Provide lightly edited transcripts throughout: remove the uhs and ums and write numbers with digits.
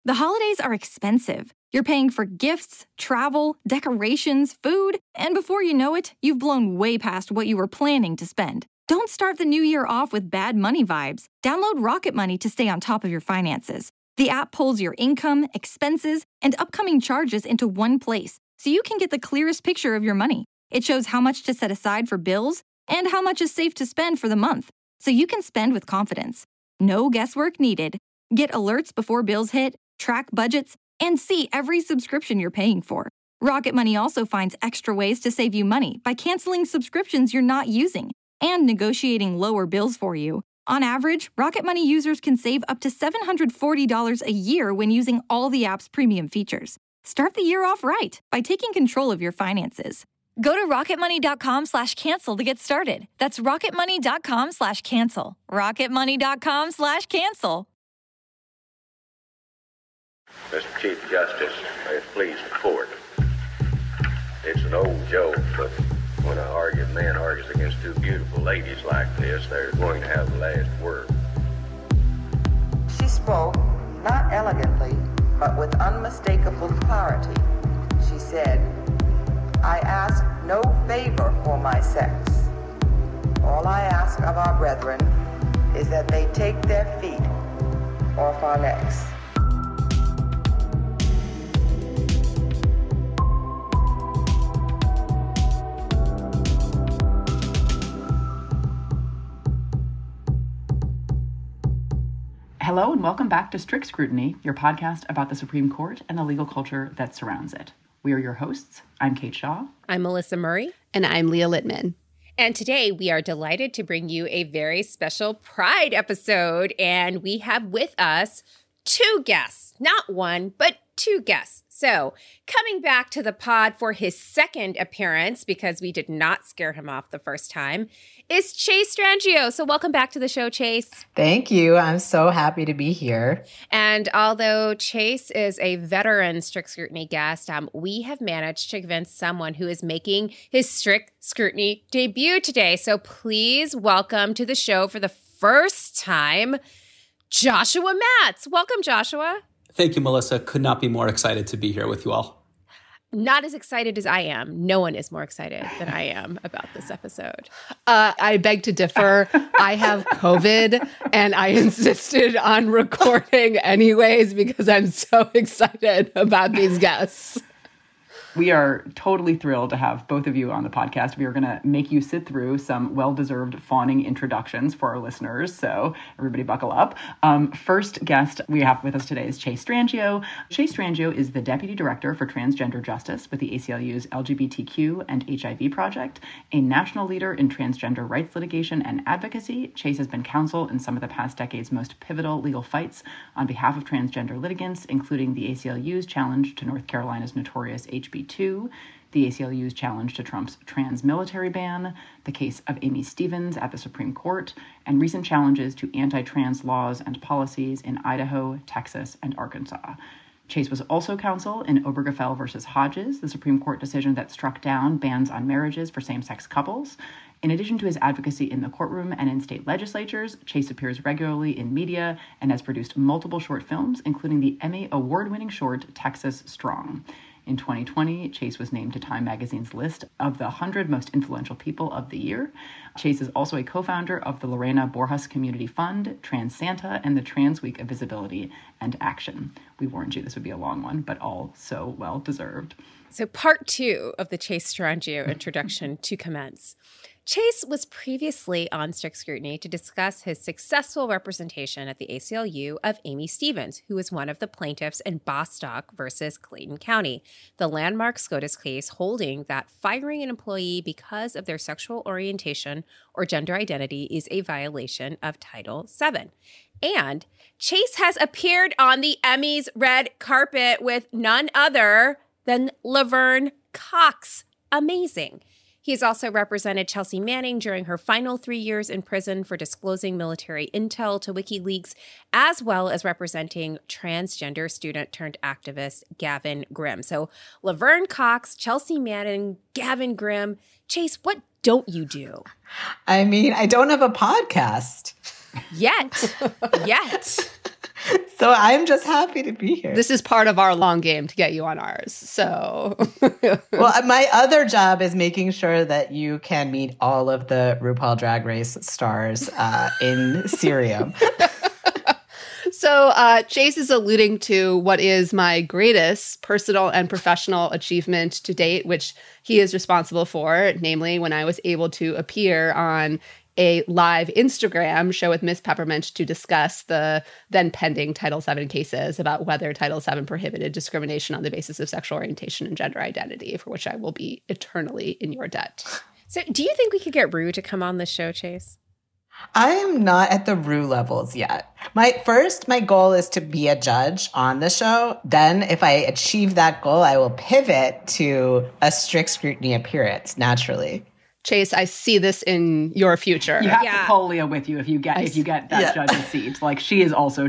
The holidays are expensive. You're paying for gifts, travel, decorations, food, and before you know it, you've blown way past what you were planning to spend. Don't start the new year off with bad money vibes. Download Rocket Money to stay on top of your finances. The app pulls your income, expenses, and upcoming charges into one place, so you can get the clearest picture of your money. It shows how much to set aside for bills and how much is safe to spend for the month, so you can spend with confidence. No guesswork needed. Get alerts before bills hit, track budgets, and see every subscription you're paying for. Rocket Money also finds extra ways to save you money by canceling subscriptions you're not using and negotiating lower bills for you. On average, Rocket Money users can save up to $740 a year when using all the app's premium features. Start the year off right by taking control of your finances. Go to rocketmoney.com/cancel to get started. That's rocketmoney.com/cancel. rocketmoney.com/cancel. Mr. Chief Justice, may it please the court. It's an old joke, but when a man argues against two beautiful ladies like this, they're going to have the last word. She spoke, not elegantly, but with unmistakable clarity. She said, "I ask no favor for my sex. All I ask of our brethren is that they take their feet off our necks." Hello and welcome back to Strict Scrutiny, your podcast about the Supreme Court and the legal culture that surrounds it. We are your hosts. I'm Kate Shaw. I'm Melissa Murray. And I'm Leah Littman. And today we are delighted to bring you a very special Pride episode. And we have with us two guests, not one, but two guests. So coming back to the pod for his second appearance, because we did not scare him off the first time, is Chase Strangio. So welcome back to the show, Chase. Thank you. I'm so happy to be here. And although Chase is a veteran Strict Scrutiny guest, we have managed to convince someone who is making his Strict Scrutiny debut today. So please welcome to the show for the first time, Joshua Matz. Welcome, Joshua. Thank you, Melissa. Could not be more excited to be here with you all. Not as excited as I am. No one is more excited than I am about this episode. I beg to differ. I have COVID and I insisted on recording anyways because I'm so excited about these guests. We are totally thrilled to have both of you on the podcast. We are going to make you sit through some well-deserved fawning introductions for our listeners, so everybody buckle up. First guest we have with us today is Chase Strangio. Chase Strangio is the Deputy Director for Transgender Justice with the ACLU's LGBTQ and HIV Project, a national leader in transgender rights litigation and advocacy. Chase has been counsel in some of the past decade's most pivotal legal fights on behalf of transgender litigants, including the ACLU's challenge to North Carolina's notorious HB2, the ACLU's challenge to Trump's trans military ban, the case of Amy Stevens at the Supreme Court, and recent challenges to anti-trans laws and policies in Idaho, Texas, and Arkansas. Chase was also counsel in Obergefell versus Hodges, the Supreme Court decision that struck down bans on marriages for same-sex couples. In addition to his advocacy in the courtroom and in state legislatures, Chase appears regularly in media and has produced multiple short films, including the Emmy award-winning short Texas Strong. In 2020, Chase was named to Time magazine's list of the 100 most influential people of the year. Chase is also a co-founder of the Lorena Borjas Community Fund, Trans Santa, and the Trans Week of Visibility and Action. We warned you this would be a long one, but all so well deserved. So part two of the Chase Strangio introduction to commence. Chase was previously on Strict Scrutiny to discuss his successful representation at the ACLU of Amy Stevens, who was one of the plaintiffs in Bostock versus Clayton County, the landmark SCOTUS case holding that firing an employee because of their sexual orientation or gender identity is a violation of Title VII. And Chase has appeared on the Emmys red carpet with none other than Laverne Cox. Amazing. He has also represented Chelsea Manning during her final 3 years in prison for disclosing military intel to WikiLeaks, as well as representing transgender student turned activist Gavin Grimm. So Laverne Cox, Chelsea Manning, Gavin Grimm. Chase, what don't you do? I mean, I don't have a podcast. Yet. So I'm just happy to be here. This is part of our long game to get you on ours. So, well, my other job is making sure that you can meet all of the RuPaul Drag Race stars in Cirium. So Chase is alluding to what is my greatest personal and professional achievement to date, which he is responsible for, namely when I was able to appear on a live Instagram show with Miss Peppermint to discuss the then pending Title VII cases about whether Title VII prohibited discrimination on the basis of sexual orientation and gender identity, for which I will be eternally in your debt. So do you think we could get Rue to come on the show, Chase? I am not at the Rue levels yet. My goal is to be a judge on the show. Then if I achieve that goal, I will pivot to a strict scrutiny appearance naturally. Chase, I see this in your future. You have to pull Leah with you if you get that judge's seat. Like, she is also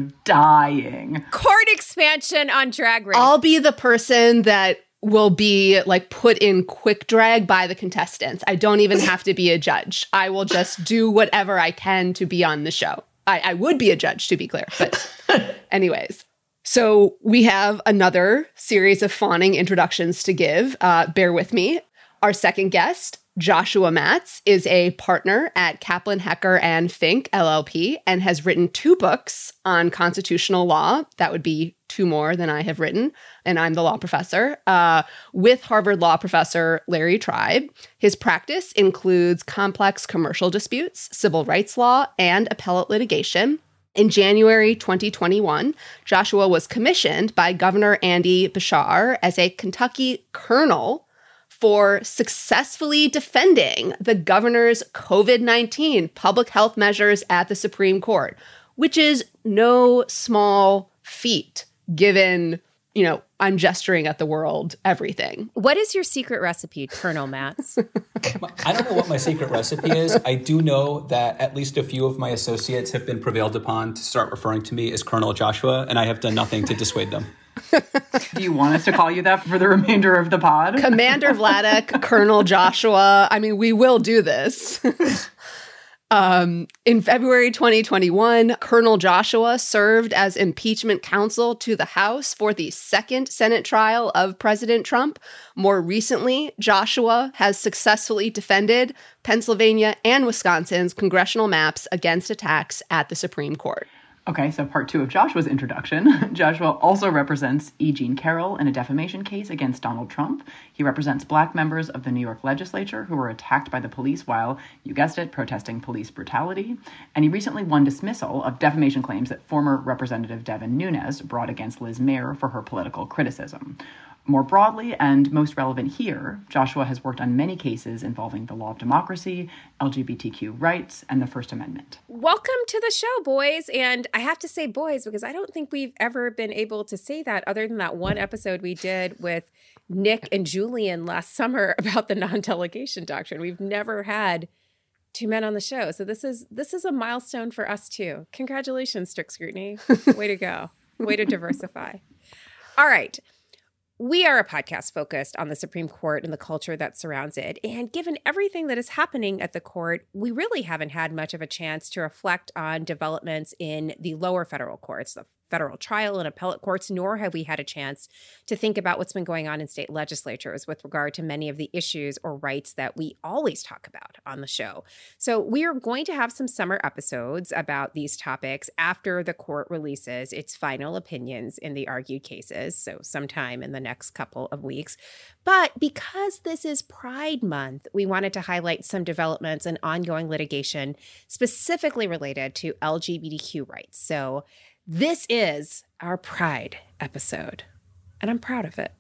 dying. Court expansion on Drag Race. I'll be the person that will be like put in quick drag by the contestants. I don't even have to be a judge. I will just do whatever I can to be on the show. I would be a judge, to be clear. But anyways, so we have another series of fawning introductions to give. Bear with me. Our second guest, Joshua Matz, is a partner at Kaplan, Hecker, and Fink, LLP, and has written 2 books on constitutional law. That would be 2 more than I have written, and I'm the law professor, with Harvard law professor Larry Tribe. His practice includes complex commercial disputes, civil rights law, and appellate litigation. In January 2021, Joshua was commissioned by Governor Andy Beshear as a Kentucky colonel for successfully defending the governor's COVID-19 public health measures at the Supreme Court, which is no small feat given, I'm gesturing at the world, everything. What is your secret recipe, Colonel Matz? I don't know what my secret recipe is. I do know that at least a few of my associates have been prevailed upon to start referring to me as Colonel Joshua, and I have done nothing to dissuade them. Do you want us to call you that for the remainder of the pod? Commander Vladek, Colonel Joshua. I mean, we will do this. In February 2021, Colonel Joshua served as impeachment counsel to the House for the second Senate trial of President Trump. More recently, Joshua has successfully defended Pennsylvania and Wisconsin's congressional maps against attacks at the Supreme Court. Okay, so part 2 of Joshua's introduction. Joshua also represents E. Jean Carroll in a defamation case against Donald Trump. He represents Black members of the New York legislature who were attacked by the police while, you guessed it, protesting police brutality. And he recently won dismissal of defamation claims that former Representative Devin Nunes brought against Liz Mayer for her political criticism. More broadly, and most relevant here, Joshua has worked on many cases involving the law of democracy, LGBTQ rights, and the First Amendment. Welcome to the show, boys. And I have to say boys because I don't think we've ever been able to say that other than that one episode we did with Nick and Julian last summer about the non-delegation doctrine. We've never had 2 men on the show. So this is a milestone for us too. Congratulations, Strict Scrutiny. Way to go. Way to diversify. All right. We are a podcast focused on the Supreme Court and the culture that surrounds it. And given everything that is happening at the court, we really haven't had much of a chance to reflect on developments in the lower federal courts, the federal trial and appellate courts, nor have we had a chance to think about what's been going on in state legislatures with regard to many of the issues or rights that we always talk about on the show. So we are going to have some summer episodes about these topics after the court releases its final opinions in the argued cases, so sometime in the next couple of weeks. But because this is Pride Month, we wanted to highlight some developments and ongoing litigation specifically related to LGBTQ rights. So this is our Pride episode, and I'm proud of it.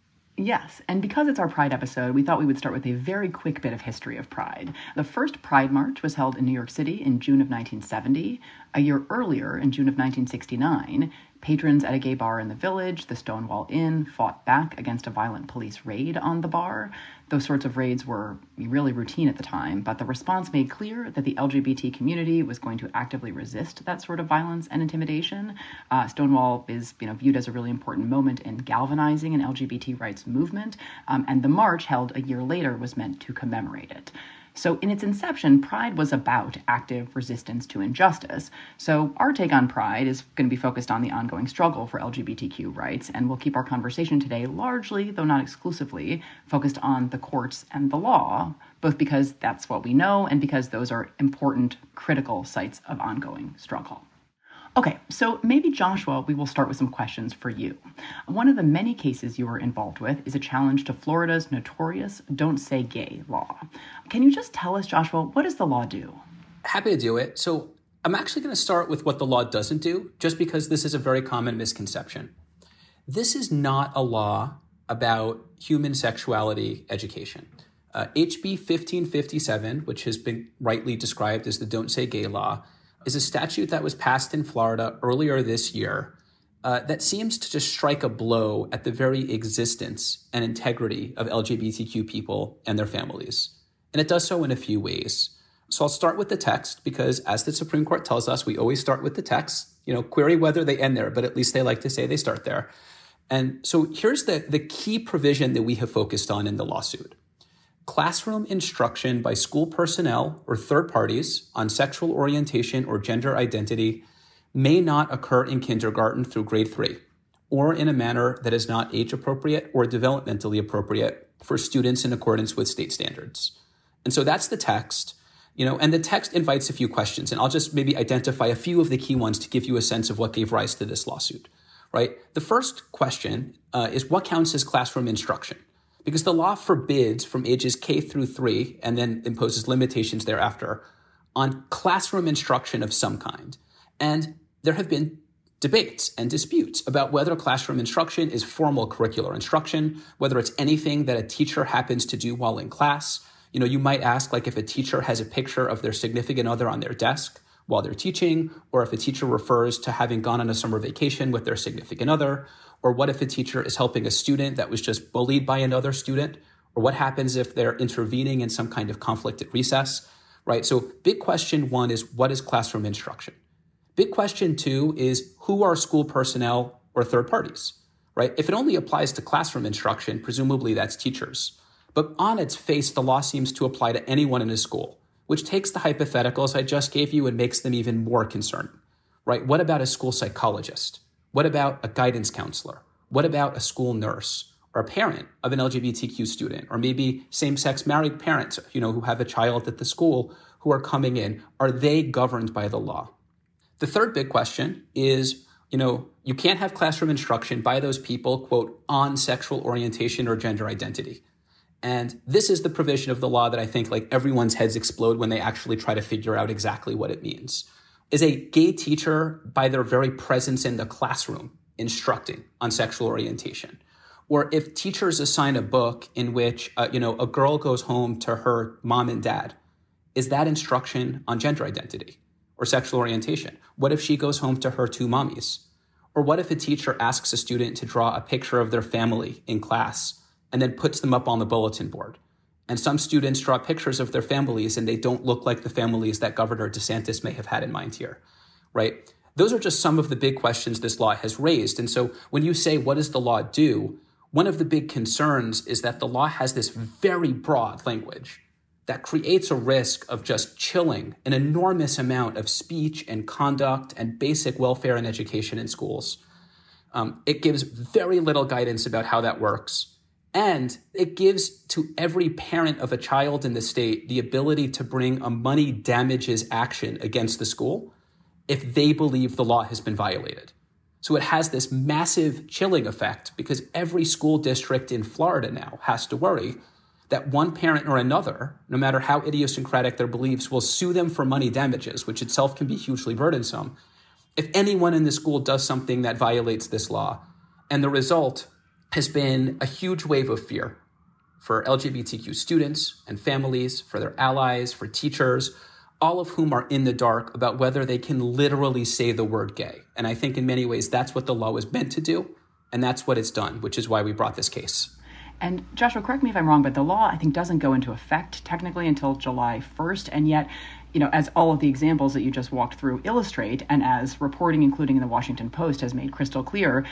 Yes, and because it's our Pride episode, we thought we would start with a very quick bit of history of Pride. The first Pride March was held in New York City in June of 1970. A year earlier, in June of 1969, patrons at a gay bar in the Village, the Stonewall Inn, fought back against a violent police raid on the bar. Those sorts of raids were really routine at the time, but the response made clear that the LGBT community was going to actively resist that sort of violence and intimidation. Stonewall is viewed as a really important moment in galvanizing an LGBT rights movement, and the march held a year later was meant to commemorate it. So in its inception, Pride was about active resistance to injustice. So our take on Pride is going to be focused on the ongoing struggle for LGBTQ rights, and we'll keep our conversation today largely, though not exclusively, focused on the courts and the law, both because that's what we know and because those are important, critical sites of ongoing struggle. Okay, so maybe, Joshua, we will start with some questions for you. One of the many cases you were involved with is a challenge to Florida's notorious Don't Say Gay law. Can you just tell us, Joshua, what does the law do? Happy to do it. So I'm actually going to start with what the law doesn't do, just because this is a very common misconception. This is not a law about human sexuality education. HB 1557, which has been rightly described as the Don't Say Gay law, is a statute that was passed in Florida earlier this year that seems to just strike a blow at the very existence and integrity of LGBTQ people and their families. And it does so in a few ways. So I'll start with the text because, as the Supreme Court tells us, we always start with the text. Query whether they end there, but at least they like to say they start there. And so here's the key provision that we have focused on in the lawsuit. Classroom instruction by school personnel or third parties on sexual orientation or gender identity may not occur in kindergarten through grade 3, or in a manner that is not age appropriate or developmentally appropriate for students in accordance with state standards. And so that's the text, and the text invites a few questions, and I'll just maybe identify a few of the key ones to give you a sense of what gave rise to this lawsuit, right? The first question is what counts as classroom instruction? Because the law forbids from ages K through 3 and then imposes limitations thereafter on classroom instruction of some kind. And there have been debates and disputes about whether classroom instruction is formal curricular instruction, whether it's anything that a teacher happens to do while in class. You might ask, if a teacher has a picture of their significant other on their desk while they're teaching, or if a teacher refers to having gone on a summer vacation with their significant other, or what if a teacher is helping a student that was just bullied by another student, or what happens if they're intervening in some kind of conflict at recess, right? So big question 1 is, what is classroom instruction? Big question 2 is, who are school personnel or third parties, right? If it only applies to classroom instruction, presumably that's teachers. But on its face, the law seems to apply to anyone in a school, which takes the hypotheticals I just gave you and makes them even more concerning, right? What about a school psychologist? What about a guidance counselor? What about a school nurse or a parent of an LGBTQ student, or maybe same-sex married parents, who have a child at the school who are coming in? Are they governed by the law? The third big question is, you can't have classroom instruction by those people, quote, on sexual orientation or gender identity. And this is the provision of the law that I think everyone's heads explode when they actually try to figure out exactly what it means. Is a gay teacher, by their very presence in the classroom, instructing on sexual orientation? Or if teachers assign a book in which, a girl goes home to her mom and dad, is that instruction on gender identity or sexual orientation? What if she goes home to her 2 mommies? Or what if a teacher asks a student to draw a picture of their family in class and then puts them up on the bulletin board? And some students draw pictures of their families and they don't look like the families that Governor DeSantis may have had in mind here, right? Those are just some of the big questions this law has raised. And so when you say, what does the law do? One of the big concerns is that the law has this very broad language that creates a risk of just chilling an enormous amount of speech and conduct and basic welfare and education in schools. It gives very little guidance about how that works. And it gives to every parent of a child in the state the ability to bring a money damages action against the school if they believe the law has been violated. So it has this massive chilling effect because every school district in Florida now has to worry that one parent or another, no matter how idiosyncratic their beliefs, will sue them for money damages, which itself can be hugely burdensome, if anyone in the school does something that violates this law. And the result has been a huge wave of fear for LGBTQ students and families, for their allies, for teachers, all of whom are in the dark about whether they can literally say the word gay. And I think in many ways that's what the law was meant to do, and that's what it's done, which is why we brought this case. And Joshua, correct me if I'm wrong, but the law, I think, doesn't go into effect technically until July 1st. And yet, as all of the examples that you just walked through illustrate, and as reporting, including in the Washington Post, has made crystal clear,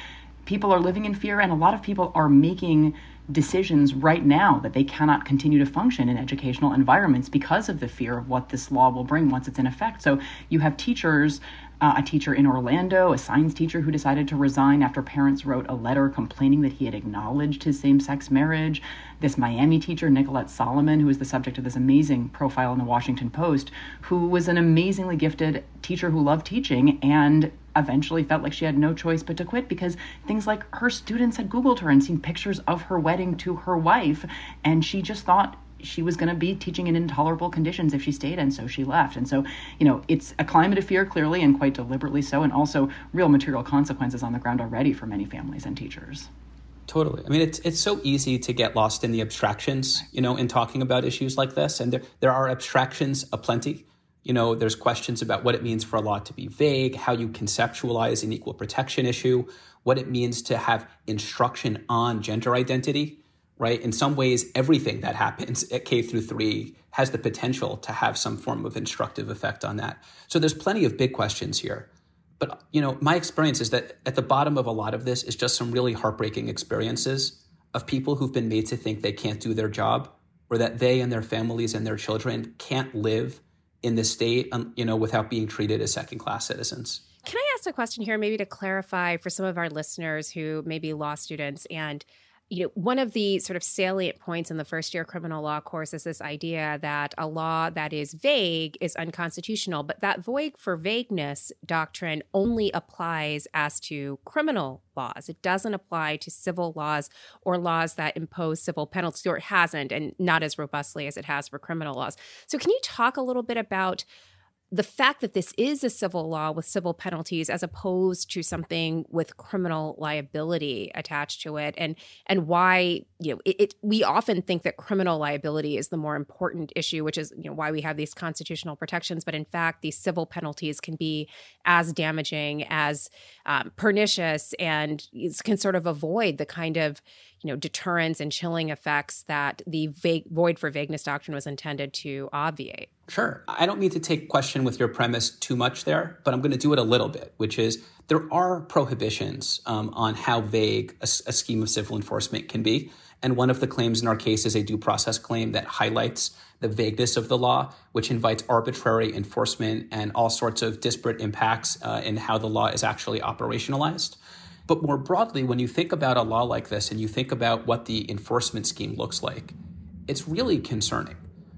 people are living in fear, and a lot of people are making decisions right now that they cannot continue to function in educational environments because of the fear of what this law will bring once it's in effect. So you have teachers, a teacher in Orlando, a science teacher who decided to resign after parents wrote a letter complaining that he had acknowledged his same-sex marriage. This Miami teacher, Nicolette Solomon, who is the subject of this amazing profile in the Washington Post, who was an amazingly gifted teacher who loved teaching and eventually felt like she had no choice but to quit because things like her students had Googled her and seen pictures of her wedding to her wife, and she just thought she was going to be teaching in intolerable conditions if she stayed, and so she left. And so, it's a climate of fear, clearly, and quite deliberately so, and also real material consequences on the ground already for many families and teachers. Totally. I mean, it's so easy to get lost in the abstractions, in talking about issues like this, and there are abstractions aplenty. There's questions about what it means for a law to be vague, how you conceptualize an equal protection issue, what it means to have instruction on gender identity, right? In some ways, everything that happens at K through 3 has the potential to have some form of instructive effect on that. So there's plenty of big questions here. But, my experience is that at the bottom of a lot of this is just some really heartbreaking experiences of people who've been made to think they can't do their job, or that they and their families and their children can't live in this state, without being treated as second-class citizens. Can I ask a question here, maybe to clarify for some of our listeners who may be law students? And, one of the sort of salient points in the first-year criminal law course is this idea that a law that is vague is unconstitutional, but that void for vagueness doctrine only applies as to criminal laws. It doesn't apply to civil laws or laws that impose civil penalties, or it hasn't, and not as robustly as it has for criminal laws. So can you talk a little bit about the fact that this is a civil law with civil penalties as opposed to something with criminal liability attached to it, and why we often think that criminal liability is the more important issue, which is why we have these constitutional protections, but in fact these civil penalties can be as damaging, as pernicious, and can sort of avoid the kind of deterrence and chilling effects that the void for vagueness doctrine was intended to obviate. Sure. I don't mean to take question with your premise too much there, but I'm going to do it a little bit, which is there are prohibitions on how vague a scheme of civil enforcement can be. And one of the claims in our case is a due process claim that highlights the vagueness of the law, which invites arbitrary enforcement and all sorts of disparate impacts in how the law is actually operationalized. But more broadly, when you think about a law like this and you think about what the enforcement scheme looks like, it's really concerning.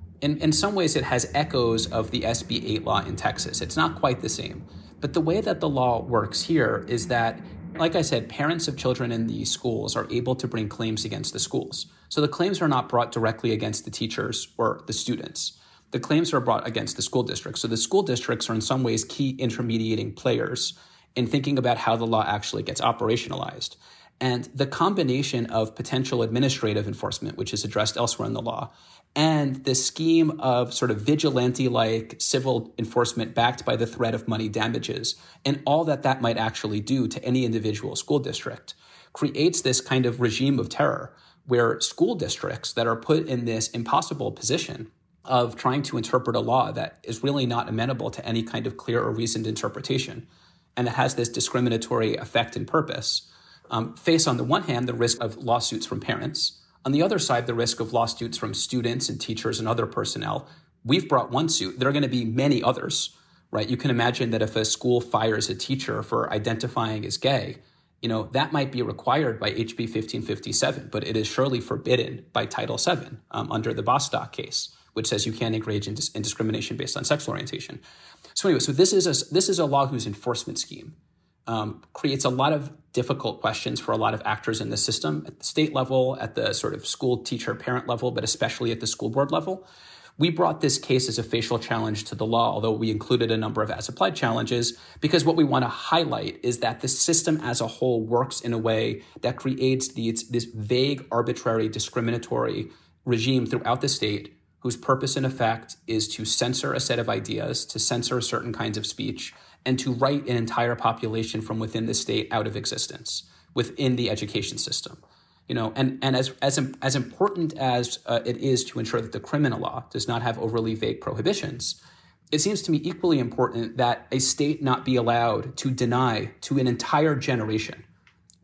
In some ways, it has echoes of the SB 8 law in Texas. It's not quite the same. But the way that the law works here is that, like I said, parents of children in these schools are able to bring claims against the schools. So the claims are not brought directly against the teachers or the students. The claims are brought against the school districts. So the school districts are in some ways key intermediating players in thinking about how the law actually gets operationalized. And the combination of potential administrative enforcement, which is addressed elsewhere in the law, and the scheme of sort of vigilante-like civil enforcement backed by the threat of money damages, and all that might actually do to any individual school district, creates this kind of regime of terror where school districts that are put in this impossible position of trying to interpret a law that is really not amenable to any kind of clear or reasoned interpretation, and that has this discriminatory effect and purpose, face on the one hand the risk of lawsuits from parents, on the other side the risk of lawsuits from students and teachers and other personnel. We've brought one suit. There are going to be many others, right? You can imagine that if a school fires a teacher for identifying as gay, that might be required by HB 1557, but it is surely forbidden by Title VII under the Bostock case, which says you can't engage in discrimination based on sexual orientation. So anyway, this is a law whose enforcement scheme creates a lot of difficult questions for a lot of actors in the system at the state level, at the sort of school teacher parent level, but especially at the school board level. We brought this case as a facial challenge to the law, although we included a number of as-applied challenges, because what we want to highlight is that the system as a whole works in a way that creates this vague, arbitrary, discriminatory regime throughout the state whose purpose and effect is to censor a set of ideas, to censor certain kinds of speech, and to write an entire population from within the state out of existence within the education system. And as important as it is to ensure that the criminal law does not have overly vague prohibitions, it seems to me equally important that a state not be allowed to deny to an entire generation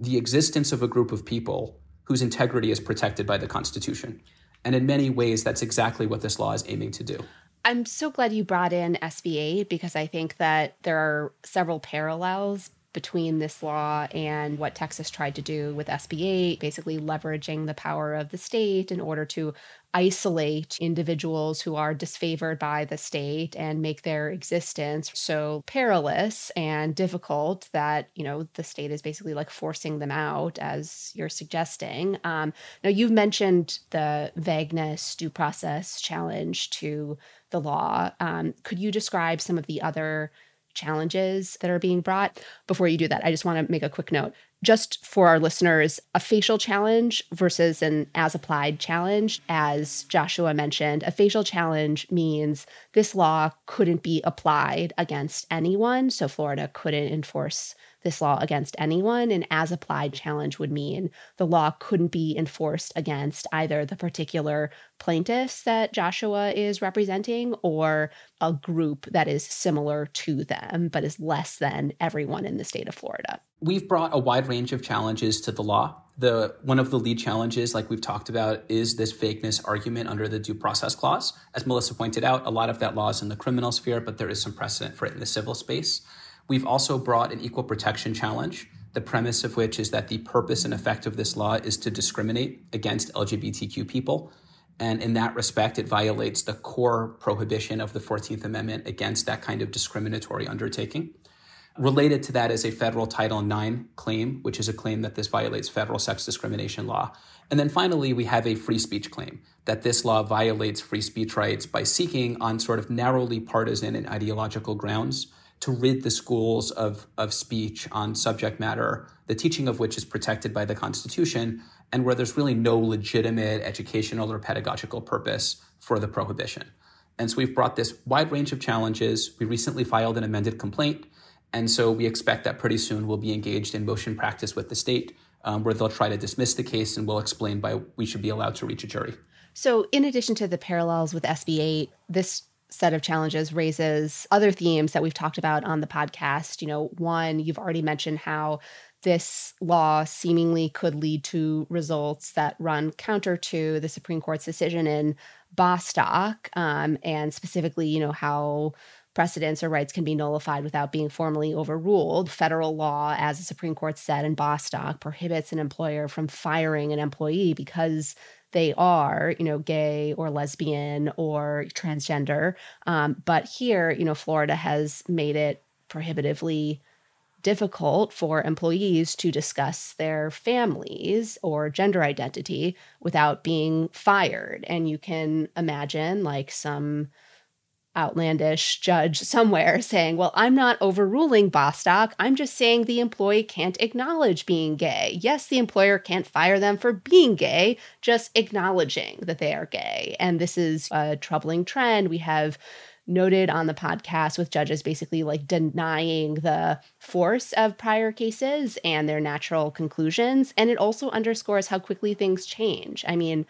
the existence of a group of people whose integrity is protected by the Constitution. And in many ways, that's exactly what this law is aiming to do. I'm so glad you brought in SB 8 because I think that there are several parallels between this law and what Texas tried to do with SB 8, basically leveraging the power of the state in order to isolate individuals who are disfavored by the state and make their existence so perilous and difficult that, the state is basically like forcing them out, as you're suggesting. Now, you've mentioned the vagueness due process challenge to the law. Could you describe some of the other challenges that are being brought? Before you do that, I just want to make a quick note. Just for our listeners, a facial challenge versus an as-applied challenge. As Joshua mentioned, a facial challenge means this law couldn't be applied against anyone, so Florida couldn't enforce this law against anyone. An as-applied challenge would mean the law couldn't be enforced against either the particular plaintiffs that Joshua is representing or a group that is similar to them, but is less than everyone in the state of Florida. We've brought a wide range of challenges to the law. One of the lead challenges, like we've talked about, is this vagueness argument under the Due Process Clause. As Melissa pointed out, a lot of that law is in the criminal sphere, but there is some precedent for it in the civil space. We've also brought an equal protection challenge, the premise of which is that the purpose and effect of this law is to discriminate against LGBTQ people. And in that respect, it violates the core prohibition of the 14th Amendment against that kind of discriminatory undertaking. Related to that is a federal Title IX claim, which is a claim that this violates federal sex discrimination law. And then finally, we have a free speech claim, that this law violates free speech rights by seeking on sort of narrowly partisan and ideological grounds to rid the schools of speech on subject matter, the teaching of which is protected by the Constitution, and where there's really no legitimate educational or pedagogical purpose for the prohibition. And so we've brought this wide range of challenges. We recently filed an amended complaint, and so we expect that pretty soon we'll be engaged in motion practice with the state, where they'll try to dismiss the case and we'll explain why we should be allowed to reach a jury. So in addition to the parallels with SB 8, this set of challenges raises other themes that we've talked about on the podcast. One, you've already mentioned how this law seemingly could lead to results that run counter to the Supreme Court's decision in Bostock, and specifically, how precedents or rights can be nullified without being formally overruled. Federal law, as the Supreme Court said in Bostock, prohibits an employer from firing an employee because they are, gay or lesbian or transgender. But here, Florida has made it prohibitively difficult for employees to discuss their families or gender identity without being fired. And you can imagine like some outlandish judge somewhere saying, well, I'm not overruling Bostock. I'm just saying the employee can't acknowledge being gay. Yes, the employer can't fire them for being gay, just acknowledging that they are gay. And this is a troubling trend. We have noted on the podcast with judges basically like denying the force of prior cases and their natural conclusions. And it also underscores how quickly things change. I mean,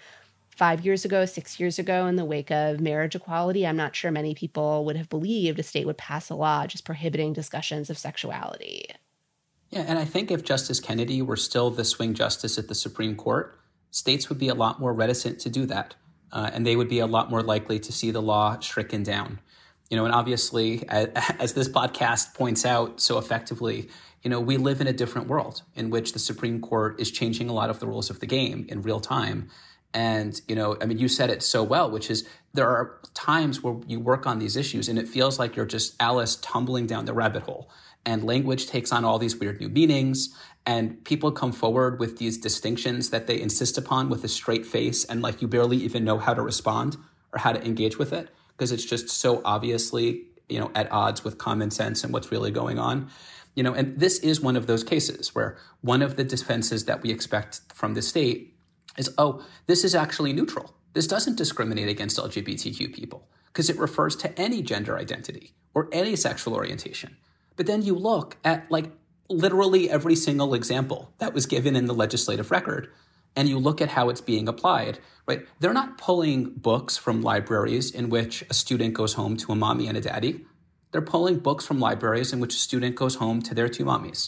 5 years ago, 6 years ago, in the wake of marriage equality, I'm not sure many people would have believed a state would pass a law just prohibiting discussions of sexuality. Yeah, and I think if Justice Kennedy were still the swing justice at the Supreme Court, states would be a lot more reticent to do that. And they would be a lot more likely to see the law stricken down. And obviously, as this podcast points out so effectively, we live in a different world in which the Supreme Court is changing a lot of the rules of the game in real time. And, you said it so well, which is there are times where you work on these issues and it feels like you're just Alice tumbling down the rabbit hole, and language takes on all these weird new meanings, and people come forward with these distinctions that they insist upon with a straight face, and like you barely even know how to respond or how to engage with it because it's just so obviously, at odds with common sense and what's really going on. And this is one of those cases where one of the defenses that we expect from the state is, this is actually neutral. This doesn't discriminate against LGBTQ people because it refers to any gender identity or any sexual orientation. But then you look at like literally every single example that was given in the legislative record, and you look at how it's being applied, right? They're not pulling books from libraries in which a student goes home to a mommy and a daddy. They're pulling books from libraries in which a student goes home to their two mommies,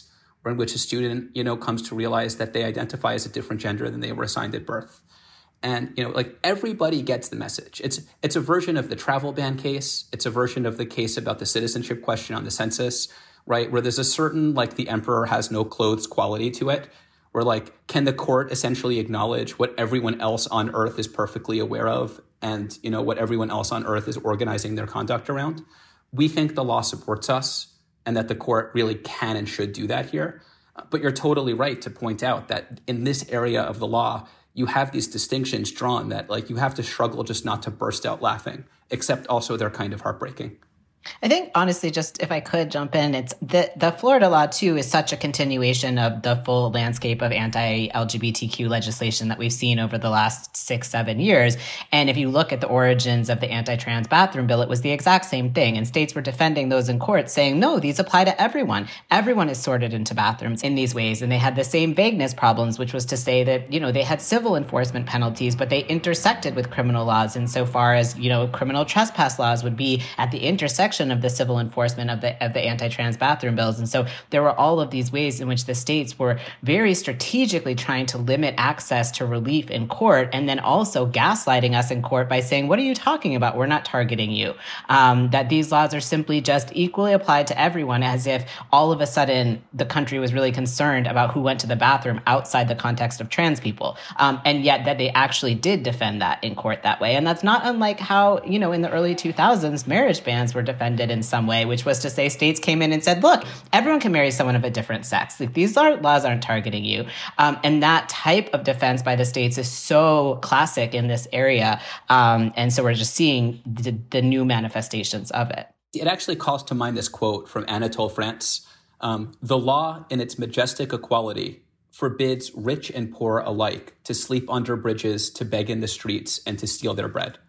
or in which a student, comes to realize that they identify as a different gender than they were assigned at birth. And, everybody gets the message. It's a version of the travel ban case. It's a version of the case about the citizenship question on the census, right? Where there's a certain, the emperor has no clothes quality to it, where, can the court essentially acknowledge what everyone else on earth is perfectly aware of and, what everyone else on earth is organizing their conduct around? We think the law supports us and that the court really can and should do that here. But you're totally right to point out that in this area of the law, you have these distinctions drawn that you have to struggle just not to burst out laughing, except also they're kind of heartbreaking. I think, honestly, just if I could jump in, it's the Florida law, too, is such a continuation of the full landscape of anti-LGBTQ legislation that we've seen over the last 6-7 years. And if you look at the origins of the anti-trans bathroom bill, it was the exact same thing. And states were defending those in court, saying, no, these apply to everyone. Everyone is sorted into bathrooms in these ways. And they had the same vagueness problems, which was to say that, they had civil enforcement penalties, but they intersected with criminal laws insofar as, criminal trespass laws would be at the intersection of the civil enforcement of the anti-trans bathroom bills. And so there were all of these ways in which the states were very strategically trying to limit access to relief in court, and then also gaslighting us in court by saying, what are you talking about? We're not targeting you. That these laws are simply just equally applied to everyone, as if all of a sudden the country was really concerned about who went to the bathroom outside the context of trans people. And yet that they actually did defend that in court that way. And that's not unlike how, in the early 2000s, marriage bans were defended in some way, which was to say states came in and said, look, everyone can marry someone of a different sex. These laws aren't targeting you. And that type of defense by the states is so classic in this area. And so we're just seeing the new manifestations of it. It actually calls to mind this quote from Anatole France. The law in its majestic equality forbids rich and poor alike to sleep under bridges, to beg in the streets, and to steal their bread.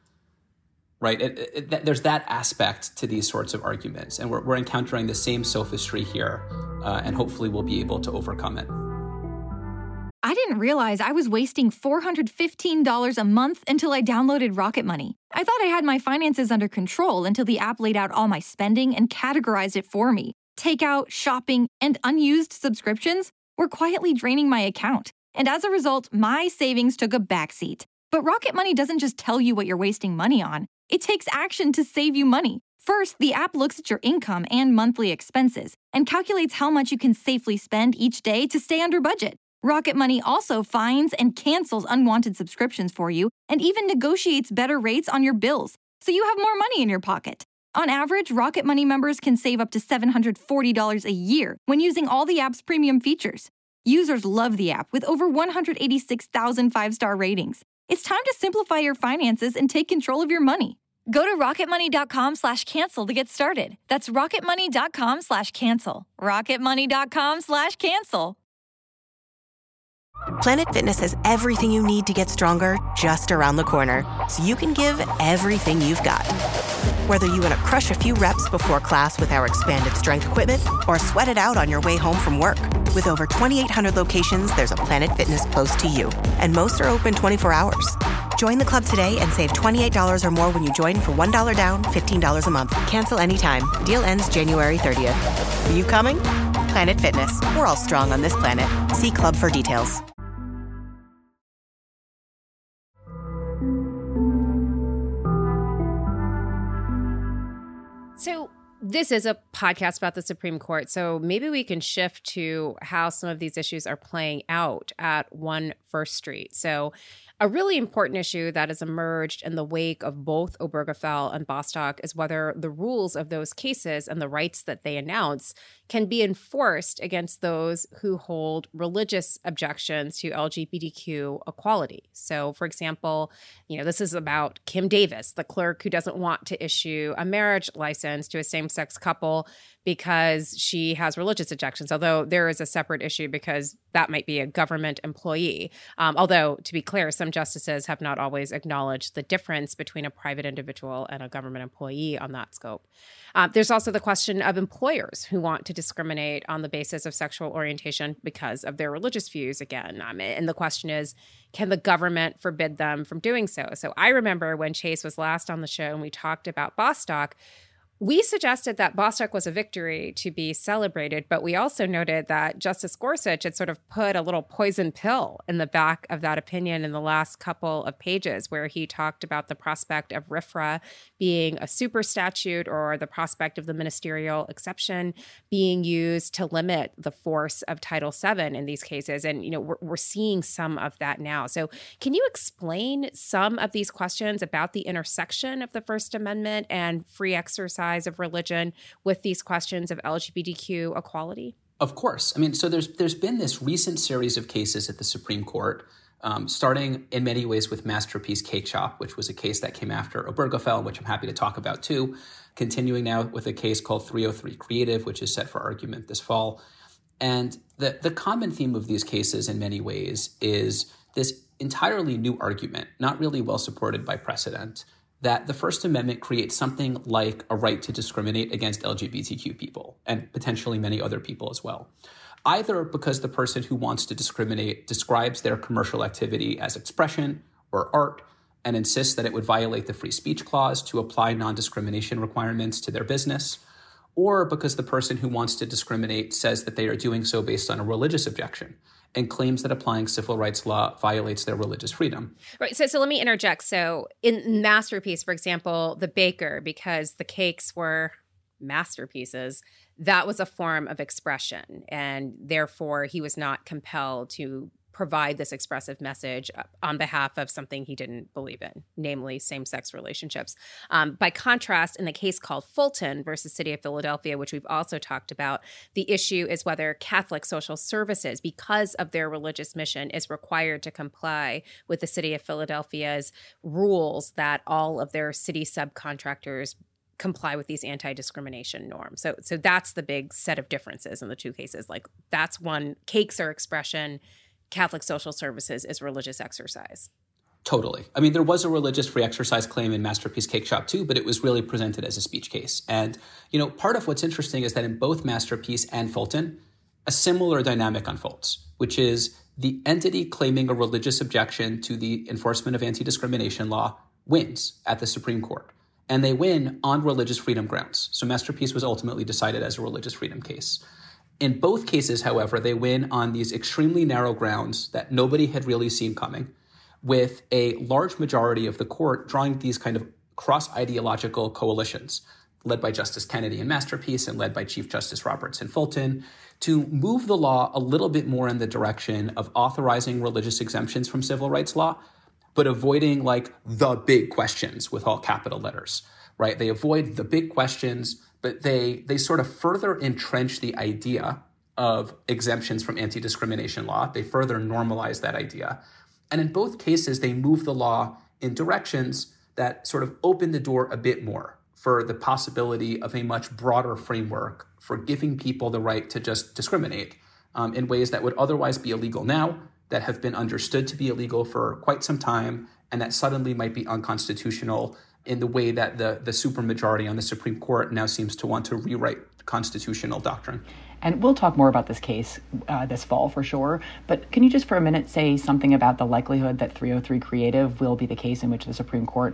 Right? There's that aspect to these sorts of arguments, and we're encountering the same sophistry here, and hopefully we'll be able to overcome it. I didn't realize I was wasting $415 a month until I downloaded Rocket Money. I thought I had my finances under control until the app laid out all my spending and categorized it for me. Takeout, shopping, and unused subscriptions were quietly draining my account, and as a result, my savings took a backseat. But Rocket Money doesn't just tell you what you're wasting money on. It takes action to save you money. First, the app looks at your income and monthly expenses and calculates how much you can safely spend each day to stay under budget. Rocket Money also finds and cancels unwanted subscriptions for you and even negotiates better rates on your bills, so you have more money in your pocket. On average, Rocket Money members can save up to $740 a year when using all the app's premium features. Users love the app with over 186,000 five-star ratings. It's time to simplify your finances and take control of your money. Go to rocketmoney.com/cancel to get started. That's rocketmoney.com/cancel. rocketmoney.com/cancel. Planet Fitness has everything you need to get stronger just around the corner, so you can give everything you've got. Whether you want to crush a few reps before class with our expanded strength equipment or sweat it out on your way home from work. With over 2,800 locations, there's a Planet Fitness close to you, and most are open 24 hours. Join the club today and save $28 or more when you join for $1 down, $15 a month. Cancel anytime. Deal ends January 30th. Are you coming? Planet Fitness. We're all strong on this planet. See club for details. So this is a podcast about the Supreme Court, so maybe we can shift to how some of these issues are playing out at 1 First Street. So a really important issue that has emerged in the wake of both Obergefell and Bostock is whether the rules of those cases and the rights that they announce can be enforced against those who hold religious objections to LGBTQ equality. So, for example, this is about Kim Davis, the clerk who doesn't want to issue a marriage license to a same-sex couple because she has religious objections, although there is a separate issue because that might be a government employee. Although, to be clear, some justices have not always acknowledged the difference between a private individual and a government employee on that scope. There's also the question of employers who want to discriminate on the basis of sexual orientation because of their religious views again. And the question is, can the government forbid them from doing so? So I remember when Chase was last on the show and we talked about Bostock, We suggested that Bostock was a victory to be celebrated, but we also noted that Justice Gorsuch had sort of put a little poison pill in the back of that opinion in the last couple of pages, where he talked about the prospect of RFRA being a super statute, or the prospect of the ministerial exception being used to limit the force of Title VII in these cases. And, we're seeing some of that now. So can you explain some of these questions about the intersection of the First Amendment and free exercise of religion with these questions of LGBTQ equality? Of course. I mean, so there's been this recent series of cases at the Supreme Court, starting in many ways with Masterpiece Cake Shop, which was a case that came after Obergefell, which I'm happy to talk about too. Continuing now with a case called 303 Creative, which is set for argument this fall. And the common theme of these cases in many ways is this entirely new argument, not really well supported by precedent, that the First Amendment creates something like a right to discriminate against LGBTQ people, and potentially many other people as well. Either because the person who wants to discriminate describes their commercial activity as expression or art, and insists that it would violate the free speech clause to apply non-discrimination requirements to their business, or because the person who wants to discriminate says that they are doing so based on a religious objection and claims that applying civil rights law violates their religious freedom. Right. So let me interject. So in Masterpiece, for example, the baker, because the cakes were masterpieces, that was a form of expression. And therefore, he was not compelled to provide this expressive message on behalf of something he didn't believe in, namely same-sex relationships. By contrast, in the case called Fulton versus City of Philadelphia, which we've also talked about, the issue is whether Catholic Social Services, because of their religious mission, is required to comply with the City of Philadelphia's rules that all of their city subcontractors comply with these anti-discrimination norms. So that's the big set of differences in the two cases. Like, that's one, cakes are expression, Catholic Social Services is religious exercise. Totally. I mean, there was a religious free exercise claim in Masterpiece Cake Shop too, but it was really presented as a speech case. And, part of what's interesting is that in both Masterpiece and Fulton, a similar dynamic unfolds, which is the entity claiming a religious objection to the enforcement of anti-discrimination law wins at the Supreme Court. And they win on religious freedom grounds. So Masterpiece was ultimately decided as a religious freedom case. In both cases, however, they win on these extremely narrow grounds that nobody had really seen coming, with a large majority of the court drawing these kind of cross-ideological coalitions, led by Justice Kennedy in Masterpiece and led by Chief Justice Roberts in Fulton, to move the law a little bit more in the direction of authorizing religious exemptions from civil rights law, but avoiding the big questions with all capital letters, right? They avoid the big questions, but they sort of further entrench the idea of exemptions from anti-discrimination law. They further normalize that idea. And in both cases, they move the law in directions that sort of open the door a bit more for the possibility of a much broader framework for giving people the right to just discriminate in ways that would otherwise be illegal now, that have been understood to be illegal for quite some time, and that suddenly might be unconstitutional in the way that the supermajority on the Supreme Court now seems to want to rewrite constitutional doctrine. And we'll talk more about this case this fall for sure. But can you just for a minute say something about the likelihood that 303 Creative will be the case in which the Supreme Court,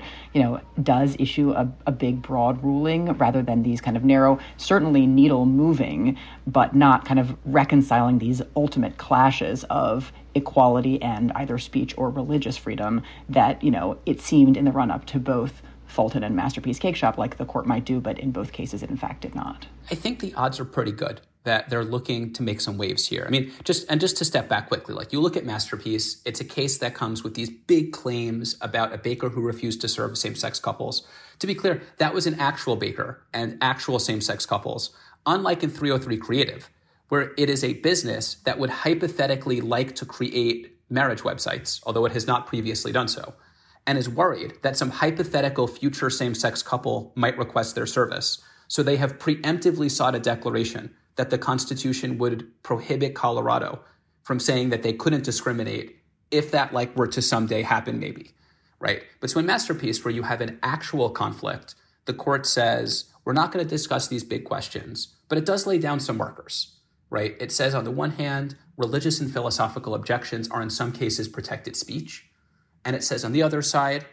does issue a big, broad ruling rather than these kind of narrow, certainly needle moving, but not kind of reconciling these ultimate clashes of equality and either speech or religious freedom that, it seemed in the run up to both Fulton and Masterpiece Cake Shop like the court might do, but in both cases it in fact did not. I think the odds are pretty good that they're looking to make some waves here. I mean, just to step back quickly, you look at Masterpiece, it's a case that comes with these big claims about a baker who refused to serve same-sex couples. To be clear, that was an actual baker and actual same-sex couples, unlike in 303 Creative, where it is a business that would hypothetically like to create marriage websites, although it has not previously done so, and is worried that some hypothetical future same-sex couple might request their service. So they have preemptively sought a declaration that the Constitution would prohibit Colorado from saying that they couldn't discriminate if that were to someday happen, maybe, right? But so in Masterpiece, where you have an actual conflict, the court says, we're not going to discuss these big questions, but it does lay down some markers, right? It says, on the one hand, religious and philosophical objections are in some cases protected speech. And it says, on the other side,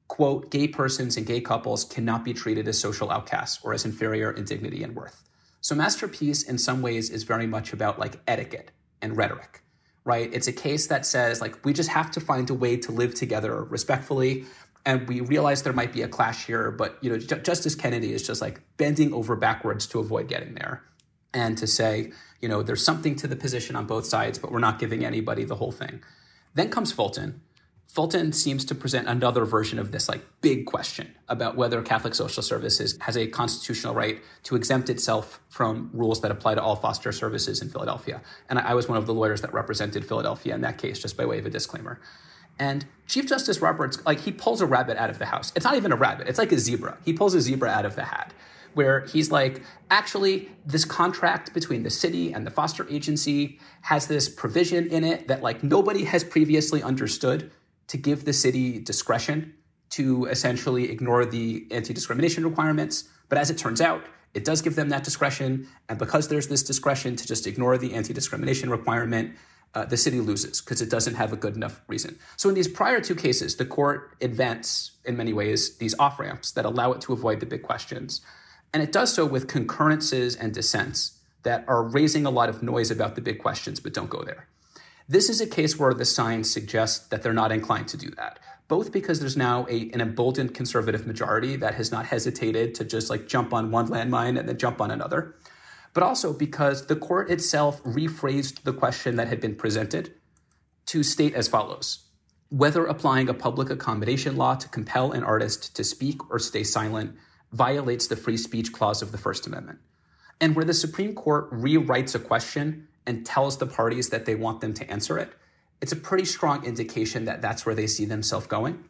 quote, gay persons and gay couples cannot be treated as social outcasts or as inferior in dignity and worth. So Masterpiece in some ways is very much about like etiquette and rhetoric, right? It's a case that says like, we just have to find a way to live together respectfully. And we realize there might be a clash here, but Justice Kennedy is just like bending over backwards to avoid getting there. And to say, there's something to the position on both sides, but we're not giving anybody the whole thing. Then comes Fulton. Fulton seems to present another version of this like big question about whether Catholic Social Services has a constitutional right to exempt itself from rules that apply to all foster services in Philadelphia. And I was one of the lawyers that represented Philadelphia in that case, just by way of a disclaimer. And Chief Justice Roberts, he pulls a rabbit out of the house. It's not even a rabbit. It's like a zebra. He pulls a zebra out of the hat, where he's like, actually, this contract between the city and the foster agency has this provision in it that nobody has previously understood to give the city discretion to essentially ignore the anti-discrimination requirements. But as it turns out, it does give them that discretion. And because there's this discretion to just ignore the anti-discrimination requirement, the city loses because it doesn't have a good enough reason. So in these prior two cases, the court invents, in many ways, these off-ramps that allow it to avoid the big questions. And it does so with concurrences and dissents that are raising a lot of noise about the big questions, but don't go there. This is a case where the signs suggest that they're not inclined to do that, both because there's now an emboldened conservative majority that has not hesitated to just jump on one landmine and then jump on another, but also because the court itself rephrased the question that had been presented to state as follows: whether applying a public accommodation law to compel an artist to speak or stay silent violates the free speech clause of the First Amendment. And where the Supreme Court rewrites a question and tells the parties that they want them to answer it, it's a pretty strong indication that that's where they see themselves going.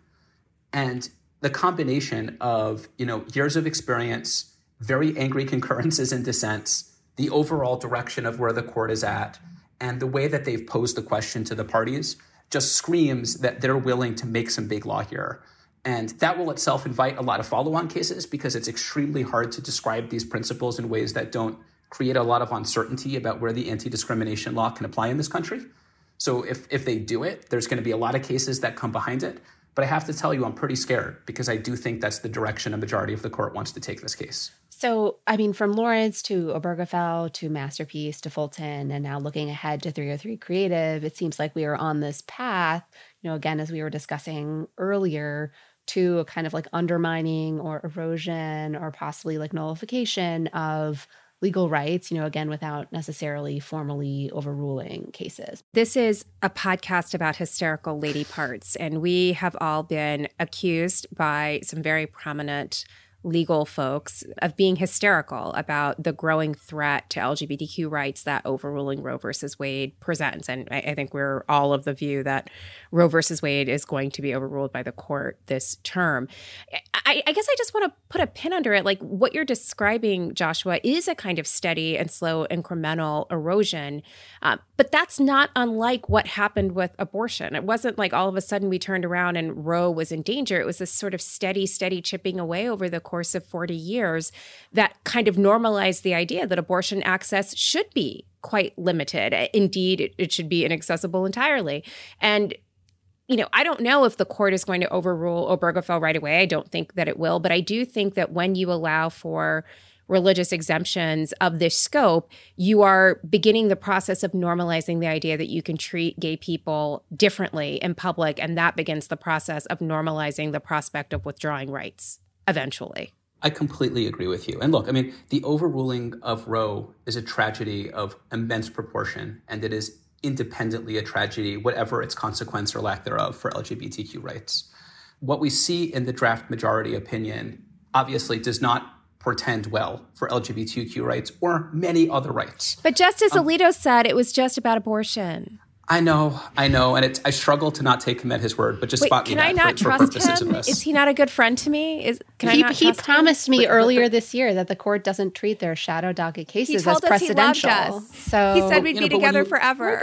And the combination of, years of experience, very angry concurrences and dissents, the overall direction of where the court is at, and the way that they've posed the question to the parties just screams that they're willing to make some big law here. And that will itself invite a lot of follow-on cases because it's extremely hard to describe these principles in ways that don't create a lot of uncertainty about where the anti-discrimination law can apply in this country. So if they do it, there's going to be a lot of cases that come behind it. But I have to tell you, I'm pretty scared because I do think that's the direction a majority of the court wants to take this case. So, from Lawrence to Obergefell to Masterpiece to Fulton, and now looking ahead to 303 Creative, it seems like we are on this path, again, as we were discussing earlier, to a kind of undermining or erosion or possibly nullification of legal rights, again, without necessarily formally overruling cases. This is a podcast about hysterical lady parts, and we have all been accused by some very prominent legal folks of being hysterical about the growing threat to LGBTQ rights that overruling Roe versus Wade presents. And I think we're all of the view that Roe versus Wade is going to be overruled by the court this term. I guess I just want to put a pin under it. What you're describing, Joshua, is a kind of steady and slow incremental erosion. But that's not unlike what happened with abortion. It wasn't like all of a sudden we turned around and Roe was in danger. It was this sort of steady chipping away over the course of 40 years that kind of normalized the idea that abortion access should be quite limited. Indeed, it should be inaccessible entirely. And I don't know if the court is going to overrule Obergefell right away. I don't think that it will. But I do think that when you allow for religious exemptions of this scope, you are beginning the process of normalizing the idea that you can treat gay people differently in public. And that begins the process of normalizing the prospect of withdrawing rights eventually. I completely agree with you. And look, the overruling of Roe is a tragedy of immense proportion, and it is independently a tragedy, whatever its consequence or lack thereof, for LGBTQ rights. What we see in the draft majority opinion obviously does not portend well for LGBTQ rights or many other rights. But Justice Alito said it was just about abortion. I know, and I struggle to not take him at his word, but just spot me that. Can I not trust him? Is he not a good friend to me? He promised me earlier this year that the court doesn't treat their shadow docket cases as precedential. He loved us. So he said we'd be together forever.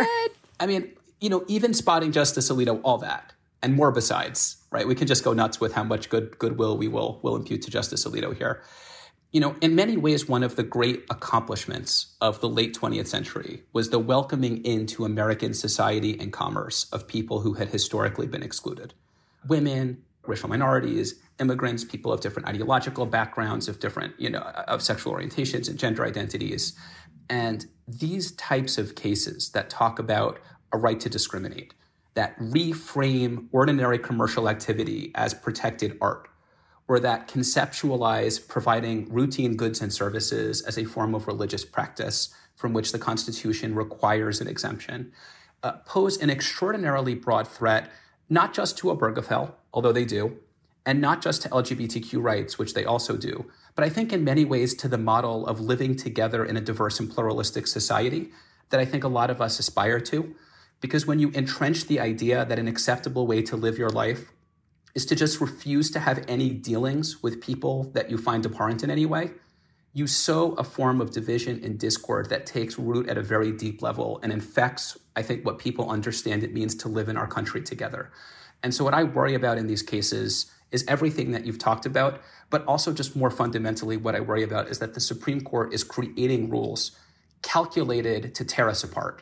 Even spotting Justice Alito, all that and more besides, right? We can just go nuts with how much goodwill we will impute to Justice Alito here. In many ways, one of the great accomplishments of the late 20th century was the welcoming into American society and commerce of people who had historically been excluded. Women, racial minorities, immigrants, people of different ideological backgrounds, of different, of sexual orientations and gender identities. And these types of cases that talk about a right to discriminate, that reframe ordinary commercial activity as protected art, or that conceptualize providing routine goods and services as a form of religious practice from which the Constitution requires an exemption, pose an extraordinarily broad threat, not just to Obergefell, although they do, and not just to LGBTQ rights, which they also do, but I think in many ways to the model of living together in a diverse and pluralistic society that I think a lot of us aspire to. Because when you entrench the idea that an acceptable way to live your life is to just refuse to have any dealings with people that you find abhorrent in any way, you sow a form of division and discord that takes root at a very deep level and infects, I think, what people understand it means to live in our country together. And so what I worry about in these cases is everything that you've talked about, but also just more fundamentally, what I worry about is that the Supreme Court is creating rules calculated to tear us apart.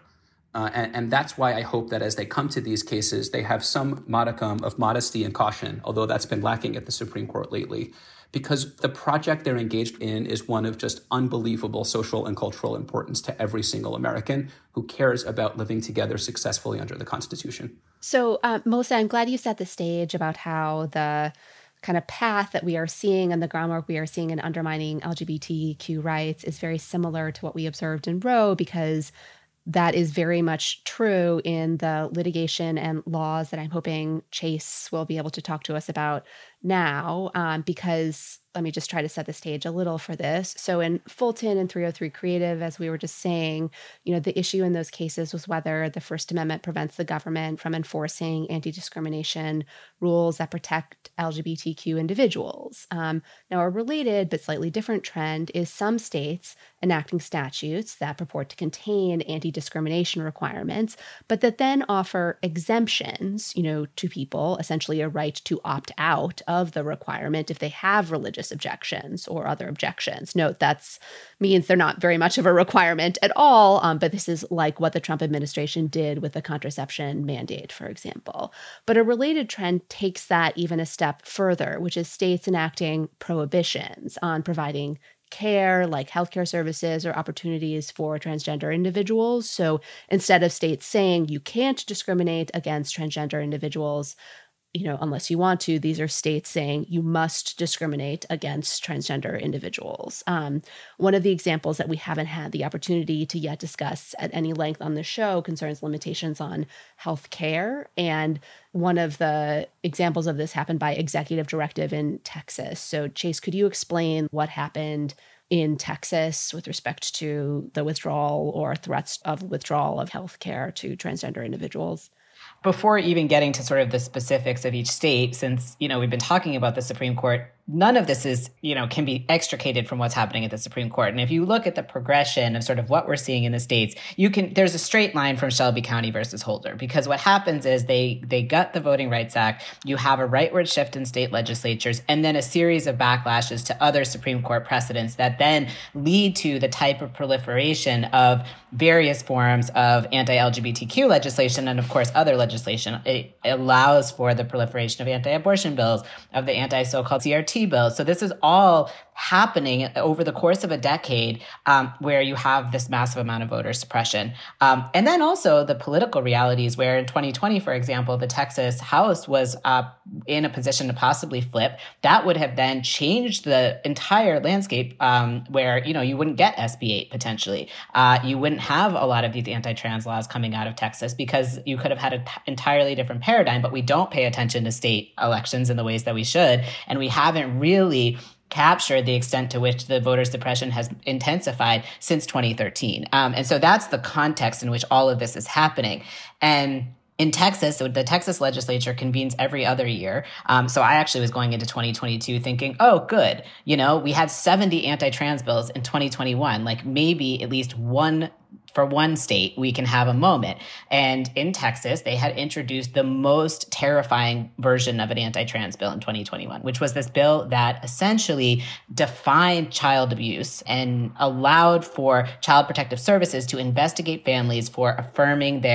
And that's why I hope that as they come to these cases, they have some modicum of modesty and caution, although that's been lacking at the Supreme Court lately, because the project they're engaged in is one of just unbelievable social and cultural importance to every single American who cares about living together successfully under the Constitution. So, Melissa, I'm glad you set the stage about how the kind of path that we are seeing and the groundwork we are seeing in undermining LGBTQ rights is very similar to what we observed in Roe, because that is very much true in the litigation and laws that I'm hoping Chase will be able to talk to us about now, because let me just try to set the stage a little for this. So in Fulton and 303 Creative, as we were just saying, the issue in those cases was whether the First Amendment prevents the government from enforcing anti-discrimination rules that protect LGBTQ individuals. Now, a related but slightly different trend is some states enacting statutes that purport to contain anti-discrimination requirements, but that then offer exemptions, to people, essentially a right to opt out of the requirement if they have religious objections or other objections. Note that means they're not very much of a requirement at all, but this is like what the Trump administration did with the contraception mandate, for example. But a related trend takes that even a step further, which is states enacting prohibitions on providing care, like healthcare services or opportunities for transgender individuals. So instead of states saying you can't discriminate against transgender individuals, unless you want to, these are states saying you must discriminate against transgender individuals. One of the examples that we haven't had the opportunity to yet discuss at any length on the show concerns limitations on health care. And one of the examples of this happened by executive directive in Texas. So Chase, could you explain what happened in Texas with respect to the withdrawal or threats of withdrawal of health care to transgender individuals? Before even getting to sort of the specifics of each state, since, we've been talking about the Supreme Court, none of this is, can be extricated from what's happening at the Supreme Court. And if you look at the progression of sort of what we're seeing in the states, there's a straight line from Shelby County versus Holder, because what happens is they gut the Voting Rights Act, you have a rightward shift in state legislatures, and then a series of backlashes to other Supreme Court precedents that then lead to the type of proliferation of various forms of anti-LGBTQ legislation and, of course, other legislation. It allows for the proliferation of anti-abortion bills, of the anti-so-called CRT bills. So this is all happening over the course of a decade, where you have this massive amount of voter suppression. And then also the political realities where in 2020, for example, the Texas House was in a position to possibly flip. That would have then changed the entire landscape, where, you wouldn't get SB 8 potentially. You wouldn't have a lot of these anti-trans laws coming out of Texas because you could have had an entirely different paradigm, but we don't pay attention to state elections in the ways that we should. And we haven't really captured the extent to which the voter suppression has intensified since 2013. And so that's the context in which all of this is happening. And in Texas, so the Texas legislature convenes every other year. So I actually was going into 2022 thinking, oh, good. We had 70 anti-trans bills in 2021, like maybe at least one for one state, we can have a moment. And in Texas, they had introduced the most terrifying version of an anti-trans bill in 2021, which was this bill that essentially defined child abuse and allowed for Child Protective Services to investigate families for affirming their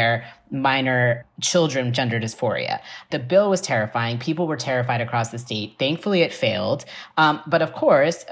minor children gender dysphoria. The bill was terrifying. People were terrified across the state. Thankfully, it failed. But of course,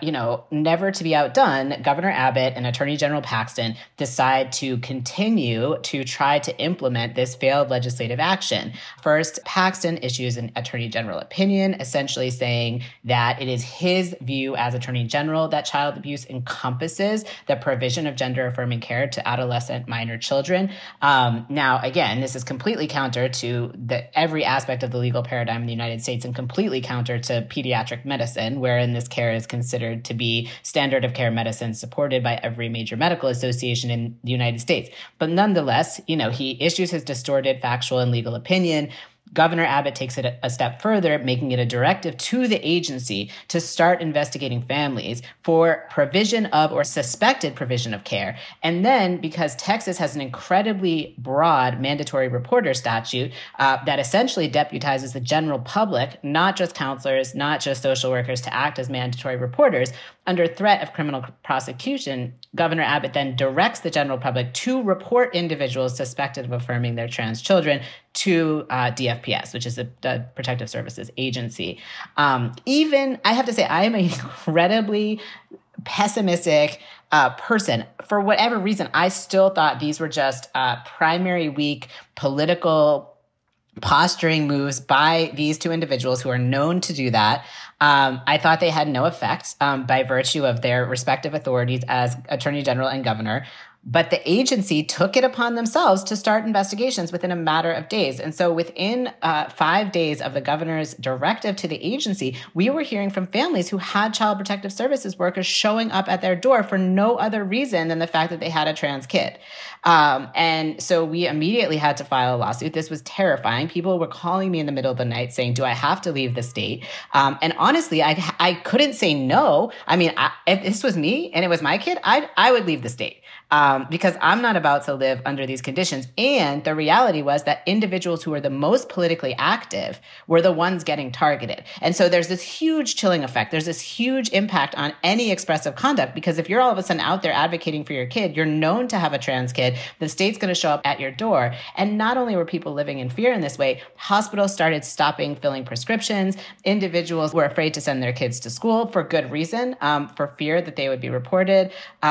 never to be outdone, Governor Abbott and Attorney General Paxton decide to continue to try to implement this failed legislative action. First, Paxton issues an Attorney General opinion, essentially saying that it is his view as Attorney General that child abuse encompasses the provision of gender-affirming care to adolescent minor children. Now, again, this is completely counter to every aspect of the legal paradigm in the United States and completely counter to pediatric medicine, wherein this care is considered to be standard of care medicine supported by every major medical association in the United States. But nonetheless, he issues his distorted factual and legal opinion. Governor Abbott takes it a step further, making it a directive to the agency to start investigating families for provision of or suspected provision of care. And then, because Texas has an incredibly broad mandatory reporter statute that essentially deputizes the general public, not just counselors, not just social workers, to act as mandatory reporters, under threat of criminal prosecution, Governor Abbott then directs the general public to report individuals suspected of affirming their trans children to DFPS, which is the Protective Services Agency. Even, I have to say, I am an incredibly pessimistic person. For whatever reason, I still thought these were just primary weak political posturing moves by these two individuals who are known to do that. I thought they had no effect by virtue of their respective authorities as Attorney General and Governor. But the agency took it upon themselves to start investigations within a matter of days. And so within 5 days of the governor's directive to the agency, we were hearing from families who had Child Protective Services workers showing up at their door for no other reason than the fact that they had a trans kid. And so we immediately had to file a lawsuit. This was terrifying. People were calling me in the middle of the night saying, do I have to leave the state? And honestly, I couldn't say no. I mean, if this was me and it was my kid, I would leave the state. Because I'm not about to live under these conditions. And the reality was that individuals who were the most politically active were the ones getting targeted. And so there's this huge chilling effect. There's this huge impact on any expressive conduct, because if you're all of a sudden out there advocating for your kid, you're known to have a trans kid, the state's going to show up at your door. And not only were people living in fear in this way, hospitals started stopping filling prescriptions. Individuals were afraid to send their kids to school for good reason, for fear that they would be reported.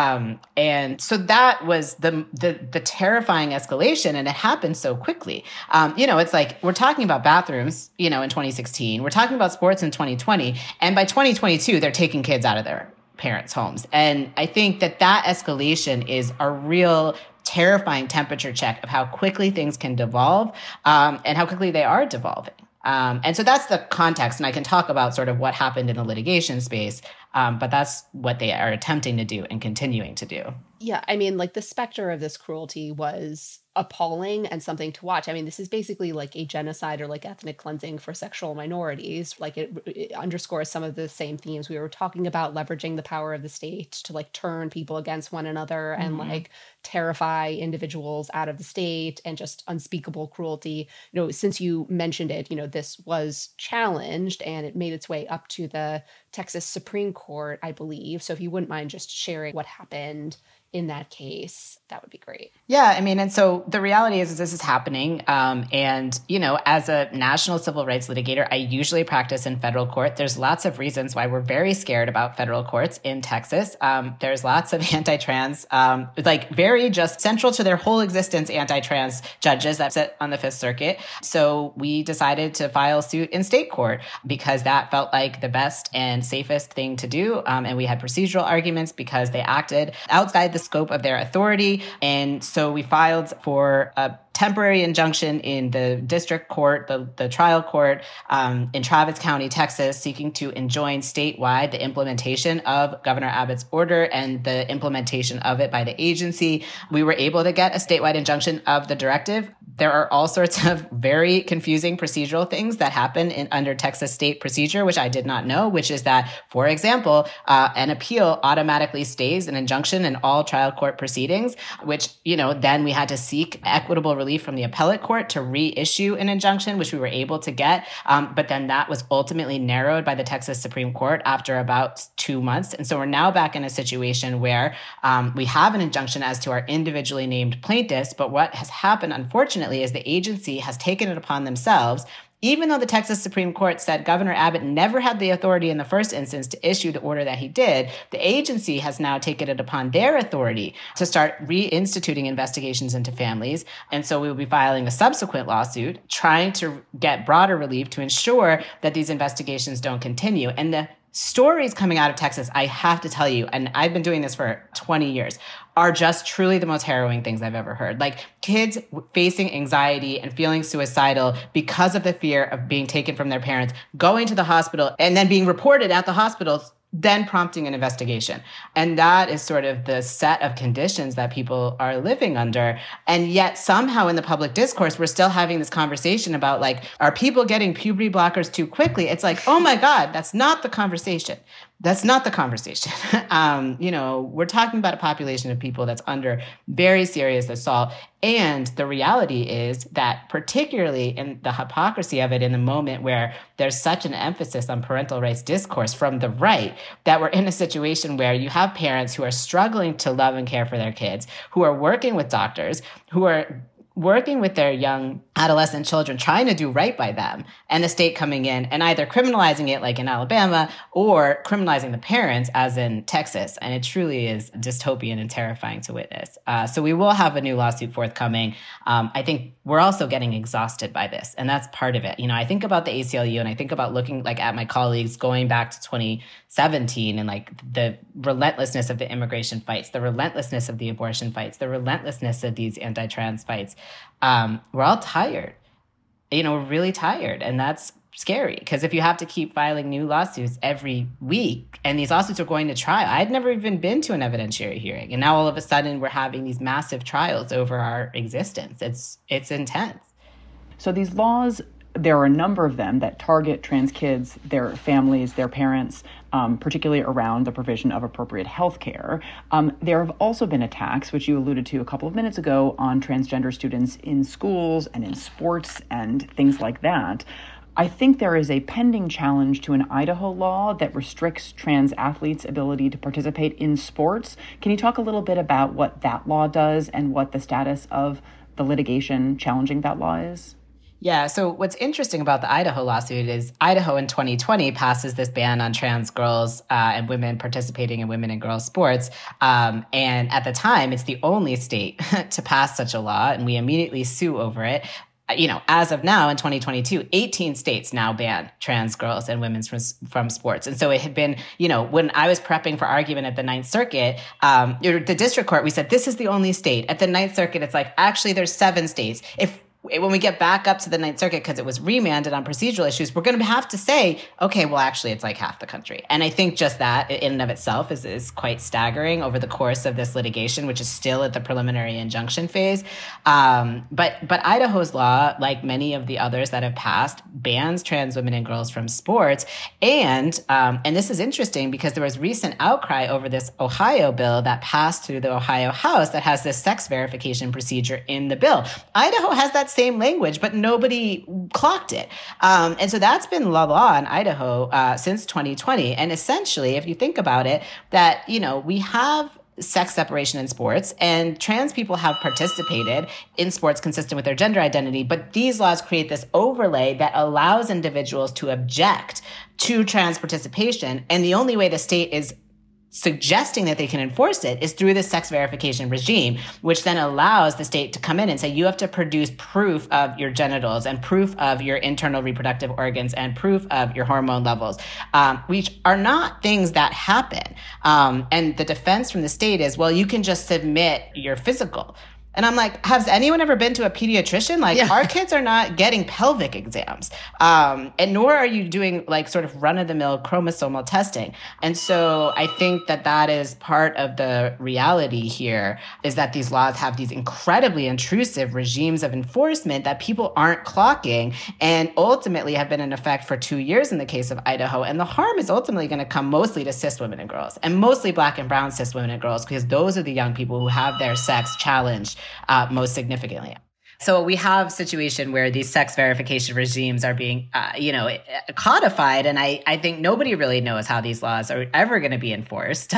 And so that was the terrifying escalation, and it happened so quickly. It's like we're talking about bathrooms, in 2016. We're talking about sports in 2020. And by 2022, they're taking kids out of their parents' homes. And I think that escalation is a real terrifying temperature check of how quickly things can devolve and how quickly they are devolving. And so that's the context. And I can talk about sort of what happened in the litigation space, but that's what they are attempting to do and continuing to do. Yeah, I mean, the specter of this cruelty was appalling and something to watch. I mean, this is basically like a genocide or ethnic cleansing for sexual minorities. It underscores some of the same themes we were talking about, leveraging the power of the state to turn people against one another and terrify individuals out of the state, and just unspeakable cruelty. Since you mentioned it, this was challenged and it made its way up to the Texas Supreme Court, I believe. So if you wouldn't mind just sharing what happened in that case, that would be great. Yeah, I mean, and so the reality is this is happening. And, as a national civil rights litigator, I usually practice in federal court. There's lots of reasons why we're very scared about federal courts in Texas. There's lots of anti-trans, very just central to their whole existence, anti-trans judges that sit on the Fifth Circuit. So we decided to file suit in state court because that felt like the best and safest thing to do. And we had procedural arguments because they acted outside the scope of their authority. And so we filed for a temporary injunction in the district court, the trial court in Travis County, Texas, seeking to enjoin statewide the implementation of Governor Abbott's order and the implementation of it by the agency. We were able to get a statewide injunction of the directive. There are all sorts of very confusing procedural things that happen under Texas state procedure, which I did not know, which is that, for example, an appeal automatically stays an injunction in all trial court proceedings, which, then we had to seek equitable relief relief from the appellate court to reissue an injunction, which we were able to get. But then that was ultimately narrowed by the Texas Supreme Court after about 2 months. And so we're now back in a situation where we have an injunction as to our individually named plaintiffs. But what has happened, unfortunately, is the agency has taken it upon themselves. Even though the Texas Supreme Court said Governor Abbott never had the authority in the first instance to issue the order that he did, the agency has now taken it upon their authority to start reinstituting investigations into families. And so we will be filing a subsequent lawsuit trying to get broader relief to ensure that these investigations don't continue. And the stories coming out of Texas, I have to tell you, and I've been doing this for 20 years, are just truly the most harrowing things I've ever heard. Like kids facing anxiety and feeling suicidal because of the fear of being taken from their parents, going to the hospital and then being reported at the hospital, then prompting an investigation. And that is sort of the set of conditions that people are living under. And yet somehow in the public discourse, we're still having this conversation about like, are people getting puberty blockers too quickly? It's like, oh my God, that's not the conversation. That's not the conversation. We're talking about a population of people that's under very serious assault. And the reality is that particularly in the hypocrisy of it in the moment where there's such an emphasis on parental rights discourse from the right, that we're in a situation where you have parents who are struggling to love and care for their kids, who are working with doctors, who are working with their young adolescent children, trying to do right by them, and the state coming in and either criminalizing it like in Alabama or criminalizing the parents as in Texas. And it truly is dystopian and terrifying to witness. So we will have a new lawsuit forthcoming. I think we're also getting exhausted by this, and that's part of it. I think about the ACLU and I think about looking like at my colleagues going back to 2017 and like the relentlessness of the immigration fights, the relentlessness of the abortion fights, the relentlessness of these anti-trans fights. We're all tired. We're really tired. And that's scary because if you have to keep filing new lawsuits every week and these lawsuits are going to trial, I'd never even been to an evidentiary hearing. And now all of a sudden we're having these massive trials over our existence. It's intense. So these laws, there are a number of them that target trans kids, their families, their parents, particularly around the provision of appropriate health care. There have also been attacks, which you alluded to a couple of minutes ago, on transgender students in schools and in sports and things like that. I think there is a pending challenge to an Idaho law that restricts trans athletes' ability to participate in sports. Can you talk a little bit about what that law does and what the status of the litigation challenging that law is? Yeah, so what's interesting about the Idaho lawsuit is Idaho in 2020 passes this ban on trans girls and women participating in women and girls sports. And at the time, it's the only state to pass such a law, and we immediately sue over it. As of now in 2022, 18 states now ban trans girls and women from sports. And so it had been, when I was prepping for argument at the Ninth Circuit, the district court, we said, this is the only state. At the Ninth Circuit, it's like, actually, there's 7 states. When we get back up to the Ninth Circuit, because it was remanded on procedural issues, we're going to have to say, okay, well, actually, it's like half the country. And I think just that in and of itself is quite staggering over the course of this litigation, which is still at the preliminary injunction phase. But Idaho's law, like many of the others that have passed, bans trans women and girls from sports. And this is interesting because there was recent outcry over this Ohio bill that passed through the Ohio House that has this sex verification procedure in the bill. Idaho has that same language, but nobody clocked it. And so that's been the law in Idaho since 2020. And essentially, if you think about it, that, we have sex separation in sports, and trans people have participated in sports consistent with their gender identity. But these laws create this overlay that allows individuals to object to trans participation. And the only way the state is suggesting that they can enforce it is through the sex verification regime, which then allows the state to come in and say, you have to produce proof of your genitals and proof of your internal reproductive organs and proof of your hormone levels, which are not things that happen. And the defense from the state is, well, you can just submit your physical. And I'm like, has anyone ever been to a pediatrician? Our kids are not getting pelvic exams. And nor are you doing sort of run-of-the-mill chromosomal testing. And so I think that is part of the reality here, is that these laws have these incredibly intrusive regimes of enforcement that people aren't clocking and ultimately have been in effect for 2 years in the case of Idaho. And the harm is ultimately going to come mostly to cis women and girls, and mostly Black and brown cis women and girls, because those are the young people who have their sex challenged most significantly. So we have a situation where these sex verification regimes are being, codified. And I think nobody really knows how these laws are ever going to be enforced.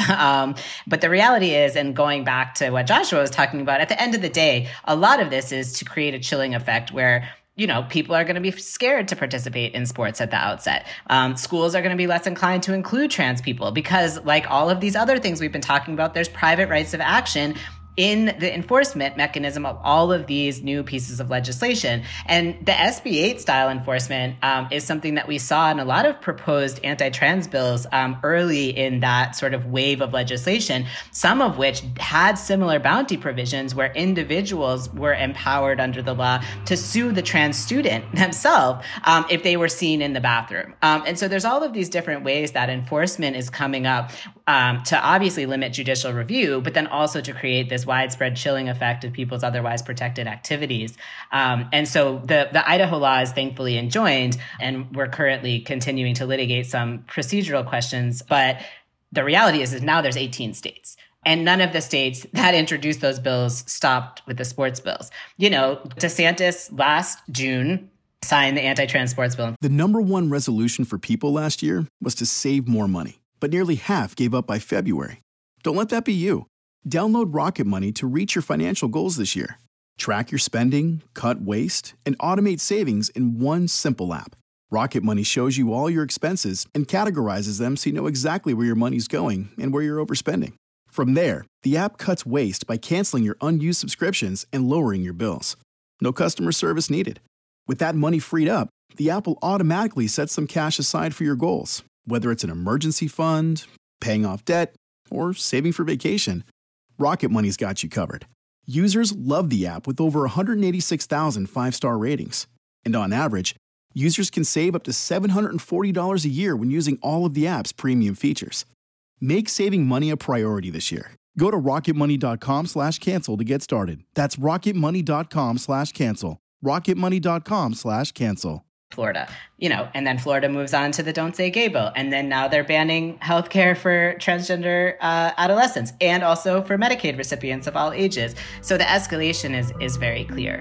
But the reality is, and going back to what Joshua was talking about, at the end of the day, a lot of this is to create a chilling effect where people are going to be scared to participate in sports at the outset. Schools are going to be less inclined to include trans people because, like all of these other things we've been talking about, there's private rights of action in the enforcement mechanism of all of these new pieces of legislation. And the SB 8 style enforcement is something that we saw in a lot of proposed anti-trans bills early in that sort of wave of legislation, some of which had similar bounty provisions where individuals were empowered under the law to sue the trans student themselves if they were seen in the bathroom. And so there's all of these different ways that enforcement is coming up to obviously limit judicial review, but then also to create this widespread chilling effect of people's otherwise protected activities. And so the Idaho law is thankfully enjoined, and we're currently continuing to litigate some procedural questions. But the reality is now there's 18 states. And none of the states that introduced those bills stopped with the sports bills. DeSantis last June signed the anti-trans sports bill. The number one resolution for people last year was to save more money, but nearly half gave up by February. Don't let that be you. Download Rocket Money to reach your financial goals this year. Track your spending, cut waste, and automate savings in one simple app. Rocket Money shows you all your expenses and categorizes them so you know exactly where your money's going and where you're overspending. From there, the app cuts waste by canceling your unused subscriptions and lowering your bills. No customer service needed. With that money freed up, the app will automatically set some cash aside for your goals, whether it's an emergency fund, paying off debt, or saving for vacation. Rocket Money's got you covered. Users love the app with over 186,000 five-star ratings. And on average, users can save up to $740 a year when using all of the app's premium features. Make saving money a priority this year. Go to rocketmoney.com/cancel to get started. That's rocketmoney.com/cancel. rocketmoney.com/cancel. Florida, and then Florida moves on to the Don't Say Gay bill. And then now they're banning healthcare for transgender adolescents and also for Medicaid recipients of all ages. So the escalation is very clear.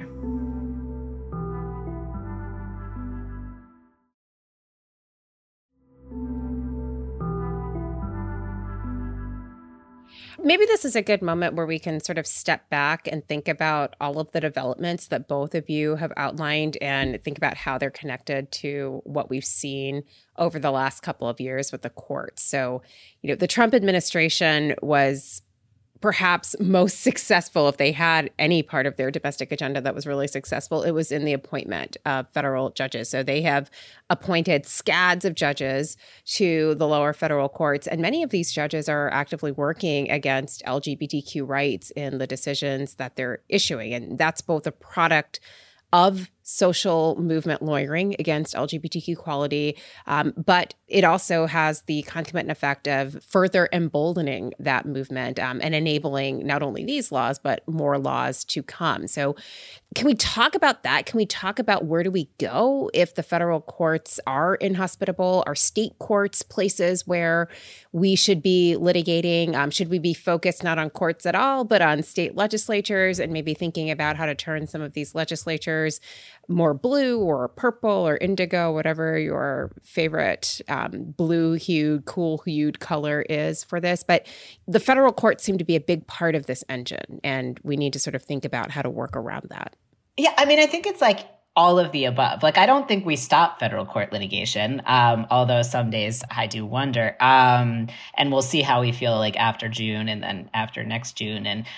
Maybe this is a good moment where we can sort of step back and think about all of the developments that both of you have outlined and think about how they're connected to what we've seen over the last couple of years with the courts. So, the Trump administration was perhaps most successful, if they had any part of their domestic agenda that was really successful, it was in the appointment of federal judges. So they have appointed scads of judges to the lower federal courts. And many of these judges are actively working against LGBTQ rights in the decisions that they're issuing. And that's both a product of social movement lawyering against LGBTQ equality, but it also has the concomitant effect of further emboldening that movement and enabling not only these laws, but more laws to come. So can we talk about that? Can we talk about where do we go if the federal courts are inhospitable? Are state courts places where we should be litigating? Should we be focused not on courts at all, but on state legislatures and maybe thinking about how to turn some of these legislatures more blue or purple or indigo, whatever your favorite blue-hued, cool-hued color is for this. But the federal courts seem to be a big part of this engine, and we need to sort of think about how to work around that. Yeah, I think it's like all of the above. I don't think we stop federal court litigation, although some days I do wonder. And we'll see how we feel after June and then after next June. And,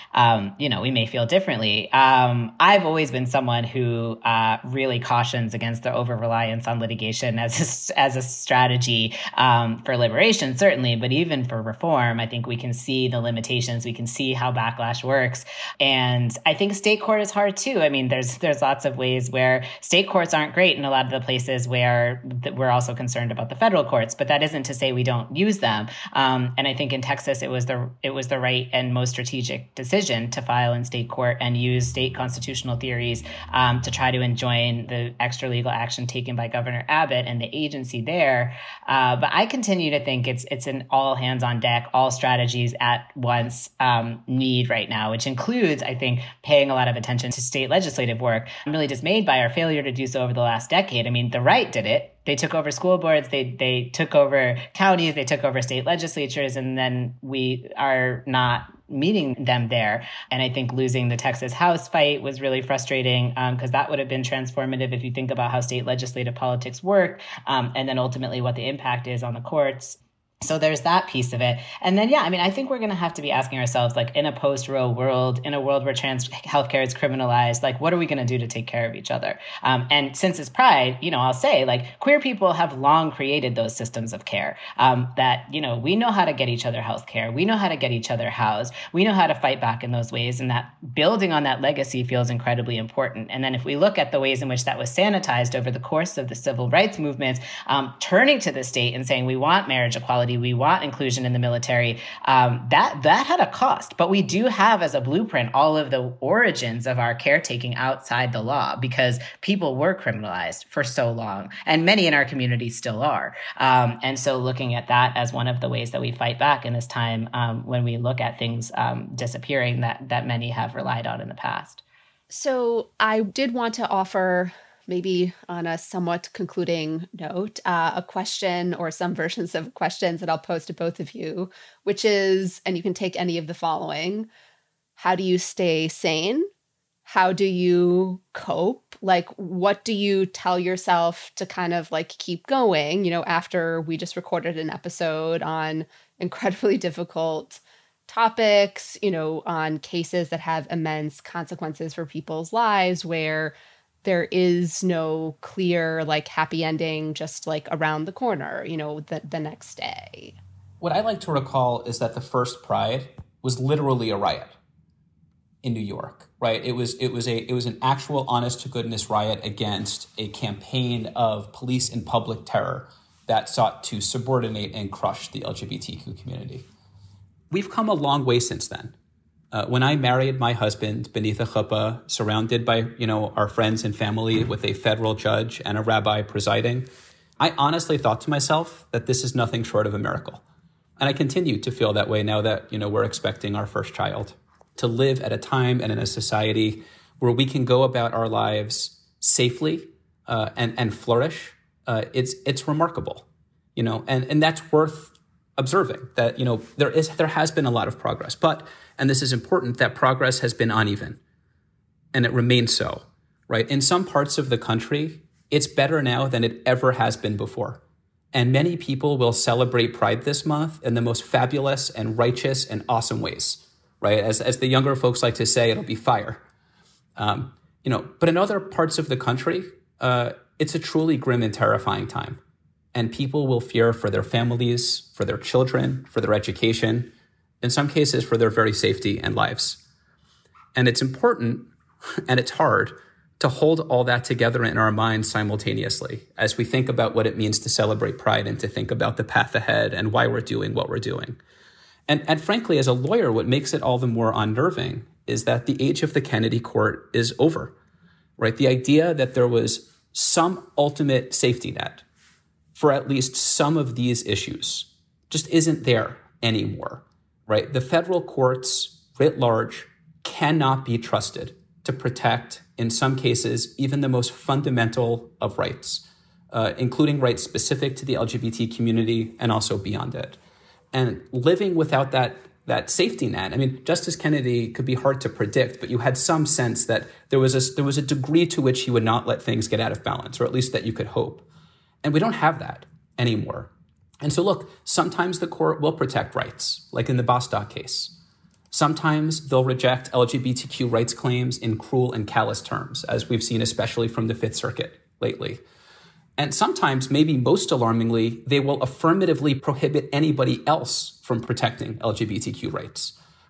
we may feel differently. I've always been someone who really cautions against the over-reliance on litigation as a strategy for liberation, certainly, but even for reform. I think we can see the limitations. We can see how backlash works. And I think state court is hard, too. There's lots of ways where state courts aren't great in a lot of the places where we're also concerned about the federal courts, but that isn't to say we don't use them. And I think in Texas, it was the right and most strategic decision to file in state court and use state constitutional theories to try to enjoin the extra legal action taken by Governor Abbott and the agency there. But I continue to think it's an all hands on deck, all strategies at once need right now, which includes, I think, paying a lot of attention to state legislative work. I'm really dismayed by our failure to do so over the last decade. I mean, the right did it. They took over school boards, they took over counties, they took over state legislatures, and then we are not meeting them there. And I think losing the Texas House fight was really frustrating because that would have been transformative if you think about how state legislative politics work and then ultimately what the impact is on the courts. So there's that piece of it. And then, yeah, I mean, I think we're going to have to be asking ourselves, like, in a post-Roe world, in a world where trans healthcare is criminalized, like, what are we going to do to take care of each other? And since it's Pride, I'll say, like, queer people have long created those systems of care that, we know how to get each other healthcare. We know how to get each other housed. We know how to fight back in those ways. And that building on that legacy feels incredibly important. And then if we look at the ways in which that was sanitized over the course of the civil rights movements, turning to the state and saying, we want marriage equality, we want inclusion in the military, that had a cost. But we do have as a blueprint all of the origins of our caretaking outside the law because people were criminalized for so long, and many in our community still are. And so looking at that as one of the ways that we fight back in this time when we look at things disappearing that many have relied on in the past. So I did want to offer, maybe on a somewhat concluding note, a question or some versions of questions that I'll pose to both of you, which is, and you can take any of the following: how do you stay sane? How do you cope? Like, what do you tell yourself to kind of like keep going, after we just recorded an episode on incredibly difficult topics, on cases that have immense consequences for people's lives, where there is no clear, like, happy ending just like around the corner, the next day. What I like to recall is that the first Pride was literally a riot in New York, right? It was an actual honest to goodness riot against a campaign of police and public terror that sought to subordinate and crush the LGBTQ community. We've come a long way since then. When I married my husband beneath a chuppah, surrounded by, our friends and family with a federal judge and a rabbi presiding, I honestly thought to myself that this is nothing short of a miracle. And I continue to feel that way now that, we're expecting our first child. To live at a time and in a society where we can go about our lives safely and flourish, it's remarkable, and that's worth observing that, there has been a lot of progress, but, and this is important, that progress has been uneven and it remains so, right? In some parts of the country, it's better now than it ever has been before. And many people will celebrate Pride this month in the most fabulous and righteous and awesome ways, right? As the younger folks like to say, it'll be fire. But in other parts of the country, it's a truly grim and terrifying time. And people will fear for their families, for their children, for their education, in some cases for their very safety and lives. And it's important, and it's hard, to hold all that together in our minds simultaneously as we think about what it means to celebrate Pride and to think about the path ahead and why we're doing what we're doing. And frankly, as a lawyer, what makes it all the more unnerving is that the age of the Kennedy court is over, right? The idea that there was some ultimate safety net for at least some of these issues just isn't there anymore, right? The federal courts, writ large, cannot be trusted to protect, in some cases, even the most fundamental of rights, including rights specific to the LGBT community and also beyond it. And living without that safety net, I mean, Justice Kennedy could be hard to predict, but you had some sense that there was a degree to which he would not let things get out of balance, or at least that you could hope. And we don't have that anymore. And so look, sometimes the court will protect rights, like in the Bostock case. Sometimes they'll reject LGBTQ rights claims in cruel and callous terms, as we've seen especially from the Fifth Circuit lately. And sometimes, maybe most alarmingly, they will affirmatively prohibit anybody else from protecting LGBTQ rights,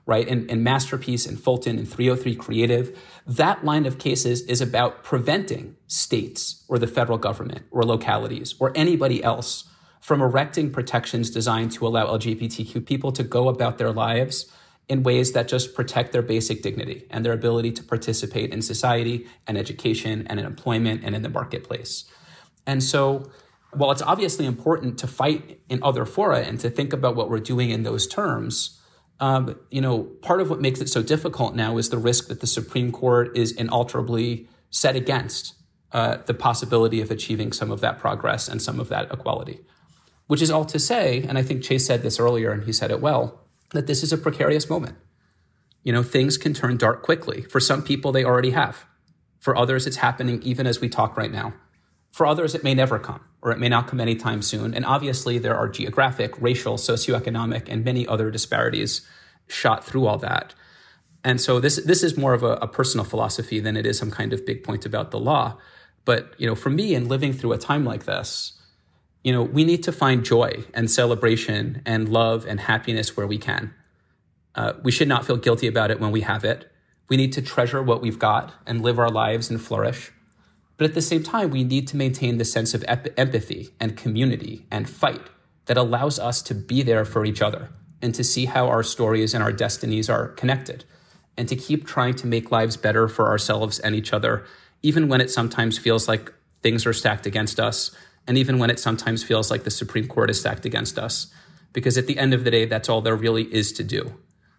right? And Masterpiece and Fulton and 303 Creative, that line of cases is about preventing states or the federal government or localities or anybody else from erecting protections designed to allow LGBTQ people to go about their lives in ways that just protect their basic dignity and their ability to participate in society and education and in employment and in the marketplace. And so while it's obviously important to fight in other fora and to think about what we're doing in those terms, part of what makes it so difficult now is the risk that the Supreme Court is inalterably set against the possibility of achieving some of that progress and some of that equality. Which is all to say, and I think Chase said this earlier and he said it well, that this is a precarious moment. Things can turn dark quickly. For some people, they already have. For others, it's happening even as we talk right now. For others, it may never come, or it may not come anytime soon. And obviously, there are geographic, racial, socioeconomic, and many other disparities shot through all that. And so this is more of a personal philosophy than it is some kind of big point about the law. But, for me, in living through a time like this, we need to find joy and celebration and love and happiness where we can. We should not feel guilty about it when we have it. We need to treasure what we've got and live our lives and flourish. But at the same time, we need to maintain the sense of empathy and community and fight that allows us to be there for each other and to see how our stories and our destinies are connected and to keep trying to make lives better for ourselves and each other, even when it sometimes feels like things are stacked against us, and even when it sometimes feels like the Supreme Court is stacked against us. Because at the end of the day, that's all there really is to do.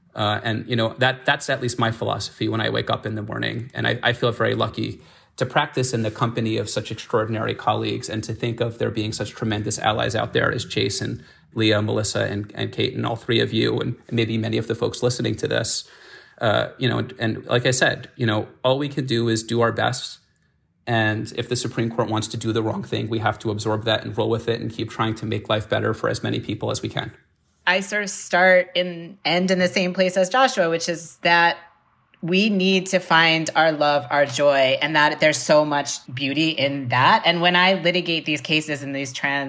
That's at least my philosophy when I wake up in the morning. And I feel very lucky to practice in the company of such extraordinary colleagues and to think of there being such tremendous allies out there as Chase and Leah, Melissa, and Kate, and all three of you, and maybe many of the folks listening to this. And like I said, all we can do is do our best. And if the Supreme Court wants to do the wrong thing, we have to absorb that and roll with it and keep trying to make life better for as many people as we can. I sort of start and end in the same place as Joshua, which is that we need to find our love, our joy, and that there's so much beauty in that. And when I litigate these cases in the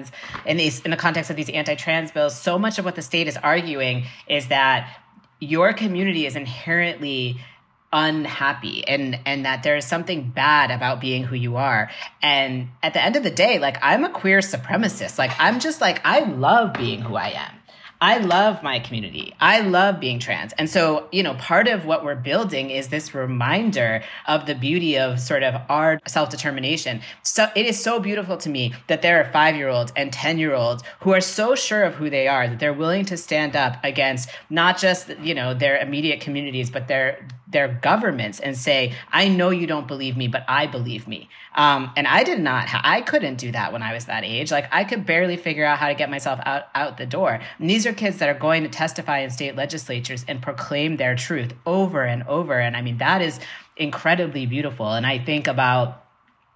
context of these anti-trans bills, so much of what the state is arguing is that your community is inherently unhappy and that there's something bad about being who you are. And at the end of the day, I'm a queer supremacist. I love being who I am. I love my community. I love being trans. And so, part of what we're building is this reminder of the beauty of sort of our self-determination. So it is so beautiful to me that there are 5-year-olds and 10-year-olds who are so sure of who they are that they're willing to stand up against not just, their immediate communities, but their governments and say, I know you don't believe me, but I believe me. And I couldn't do that when I was that age. I could barely figure out how to get myself out the door. And these are kids that are going to testify in state legislatures and proclaim their truth over and over. And I mean, that is incredibly beautiful. And I think about,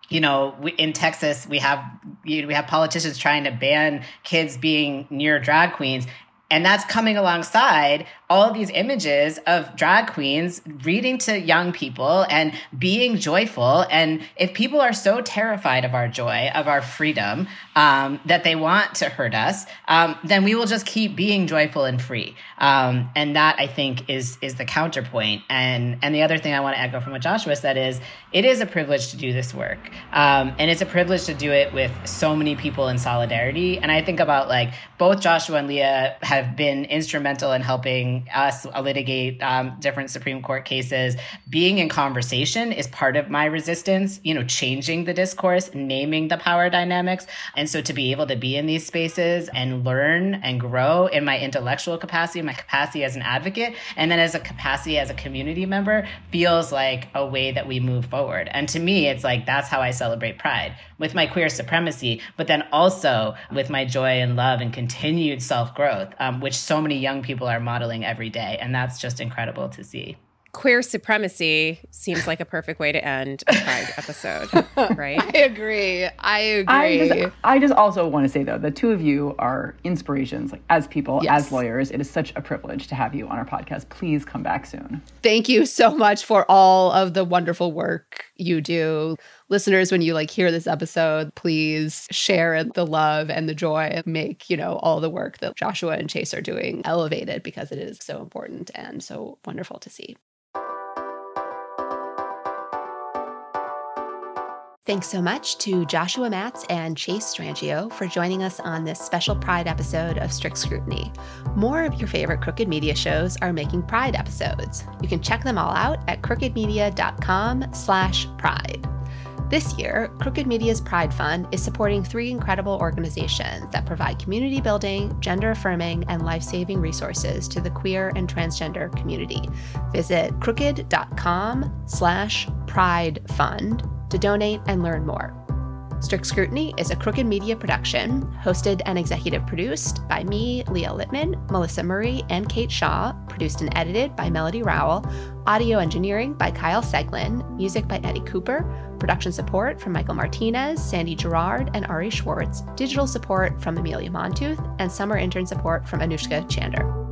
in Texas, we have politicians trying to ban kids being near drag queens. And that's coming alongside all of these images of drag queens reading to young people and being joyful. And if people are so terrified of our joy, of our freedom, that they want to hurt us, then we will just keep being joyful and free. And that, I think, is the counterpoint. And the other thing I want to echo from what Joshua said is, it is a privilege to do this work. And it's a privilege to do it with so many people in solidarity. And I think about both Joshua and Leah have been instrumental in helping us litigate different Supreme Court cases. Being in conversation is part of my resistance, changing the discourse, naming the power dynamics. And so to be able to be in these spaces and learn and grow in my intellectual capacity, my capacity as an advocate, and then as a capacity as a community member feels like a way that we move forward. And to me, it's that's how I celebrate Pride, with my queer supremacy, but then also with my joy and love and continued self-growth, which so many young people are modeling every day. And that's just incredible to see. queer supremacy seems like a perfect way to end a Pride episode, right? I agree. I just also want to say, though, the two of you are inspirations, like as people, Yes. as lawyers. It is such a privilege to have you on our podcast. Please come back soon. Thank you so much for all of the wonderful work you do. Listeners, when you hear this episode, please share the love and the joy and make, all the work that Joshua and Chase are doing elevated, because it is so important and so wonderful to see. Thanks so much to Joshua Matz and Chase Strangio for joining us on this special Pride episode of Strict Scrutiny. More of your favorite Crooked Media shows are making Pride episodes. You can check them all out at crookedmedia.com/pride. This year, Crooked Media's Pride Fund is supporting 3 incredible organizations that provide community building, gender affirming, and life-saving resources to the queer and transgender community. Visit crooked.com/Pride Fund to donate and learn more. Strict Scrutiny is a Crooked Media production, hosted and executive produced by me, Leah Littman, Melissa Murray, and Kate Shaw, produced and edited by Melody Rowell, audio engineering by Kyle Seglin, music by Eddie Cooper, production support from Michael Martinez, Sandy Gerard, and Ari Schwartz, digital support from Amelia Montooth, and summer intern support from Anushka Chander.